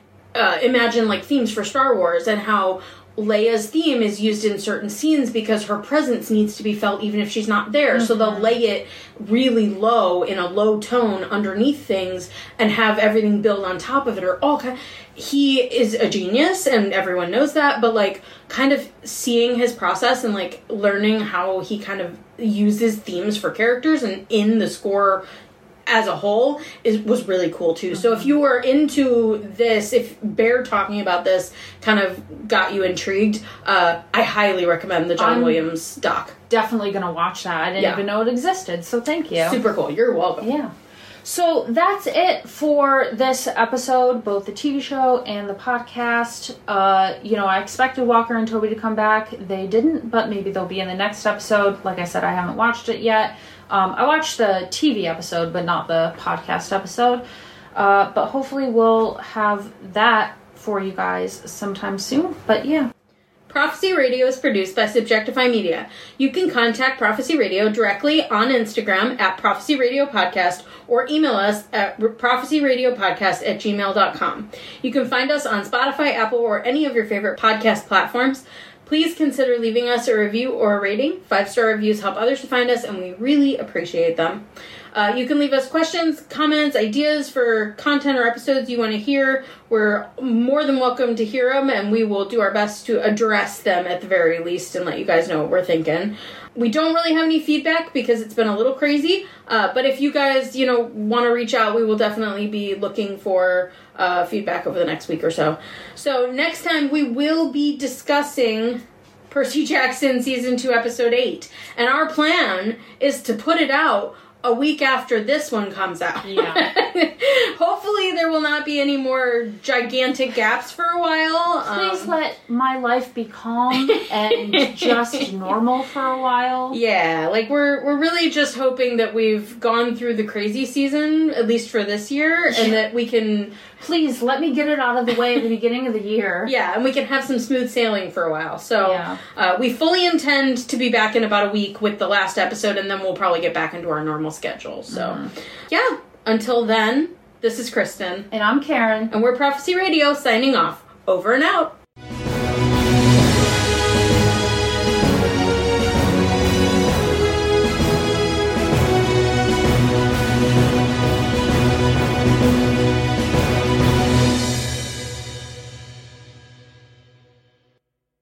imagine, like, themes for Star Wars and how Leia's theme is used in certain scenes because her presence needs to be felt even if she's not there. Mm-hmm. So they'll lay it really low in a low tone underneath things and have everything build on top of it. Or all kind. He is a genius and everyone knows that, but like kind of seeing his process and like learning how he kind of uses themes for characters and in the score as a whole was really cool too. Mm-hmm. So if you were into this, if Bear talking about this kind of got you intrigued, I highly recommend the John Williams doc. Definitely gonna watch that. I didn't even know it existed, so thank you. Super cool. You're welcome. Yeah. So that's it for this episode, both the TV show and the podcast. I expected Walker and Toby to come back. They didn't, but maybe they'll be in the next episode. Like I said, I haven't watched it yet. I watched the TV episode, but not the podcast episode. But hopefully we'll have that for you guys sometime soon. But yeah. Prophecy Radio is produced by Subjectify Media. You can contact Prophecy Radio directly on Instagram at Prophecy Radio Podcast or email us at prophecyradiopodcast@gmail.com. You can find us on Spotify, Apple, or any of your favorite podcast platforms. Please consider leaving us a review or a rating. 5-star reviews help others to find us, and we really appreciate them. You can leave us questions, comments, ideas for content or episodes you want to hear. We're more than welcome to hear them, and we will do our best to address them at the very least and let you guys know what we're thinking. We don't really have any feedback because it's been a little crazy, but if you guys, want to reach out, we will definitely be looking for feedback over the next week or so. So next time we will be discussing Percy Jackson Season 2, Episode 8, and our plan is to put it out a week after this one comes out. Yeah. Hopefully there will not be any more gigantic gaps for a while. Please let my life be calm and just normal for a while. Yeah, like we're really just hoping that we've gone through the crazy season, at least for this year, and that we can... Please, let me get it out of the way at the beginning of the year. Yeah, and we can have some smooth sailing for a while. So we fully intend to be back in about a week with the last episode, and then we'll probably get back into our normal schedule. So, yeah, until then, this is Kristen. And I'm Karen. And we're Prophecy Radio, signing off. Over and out.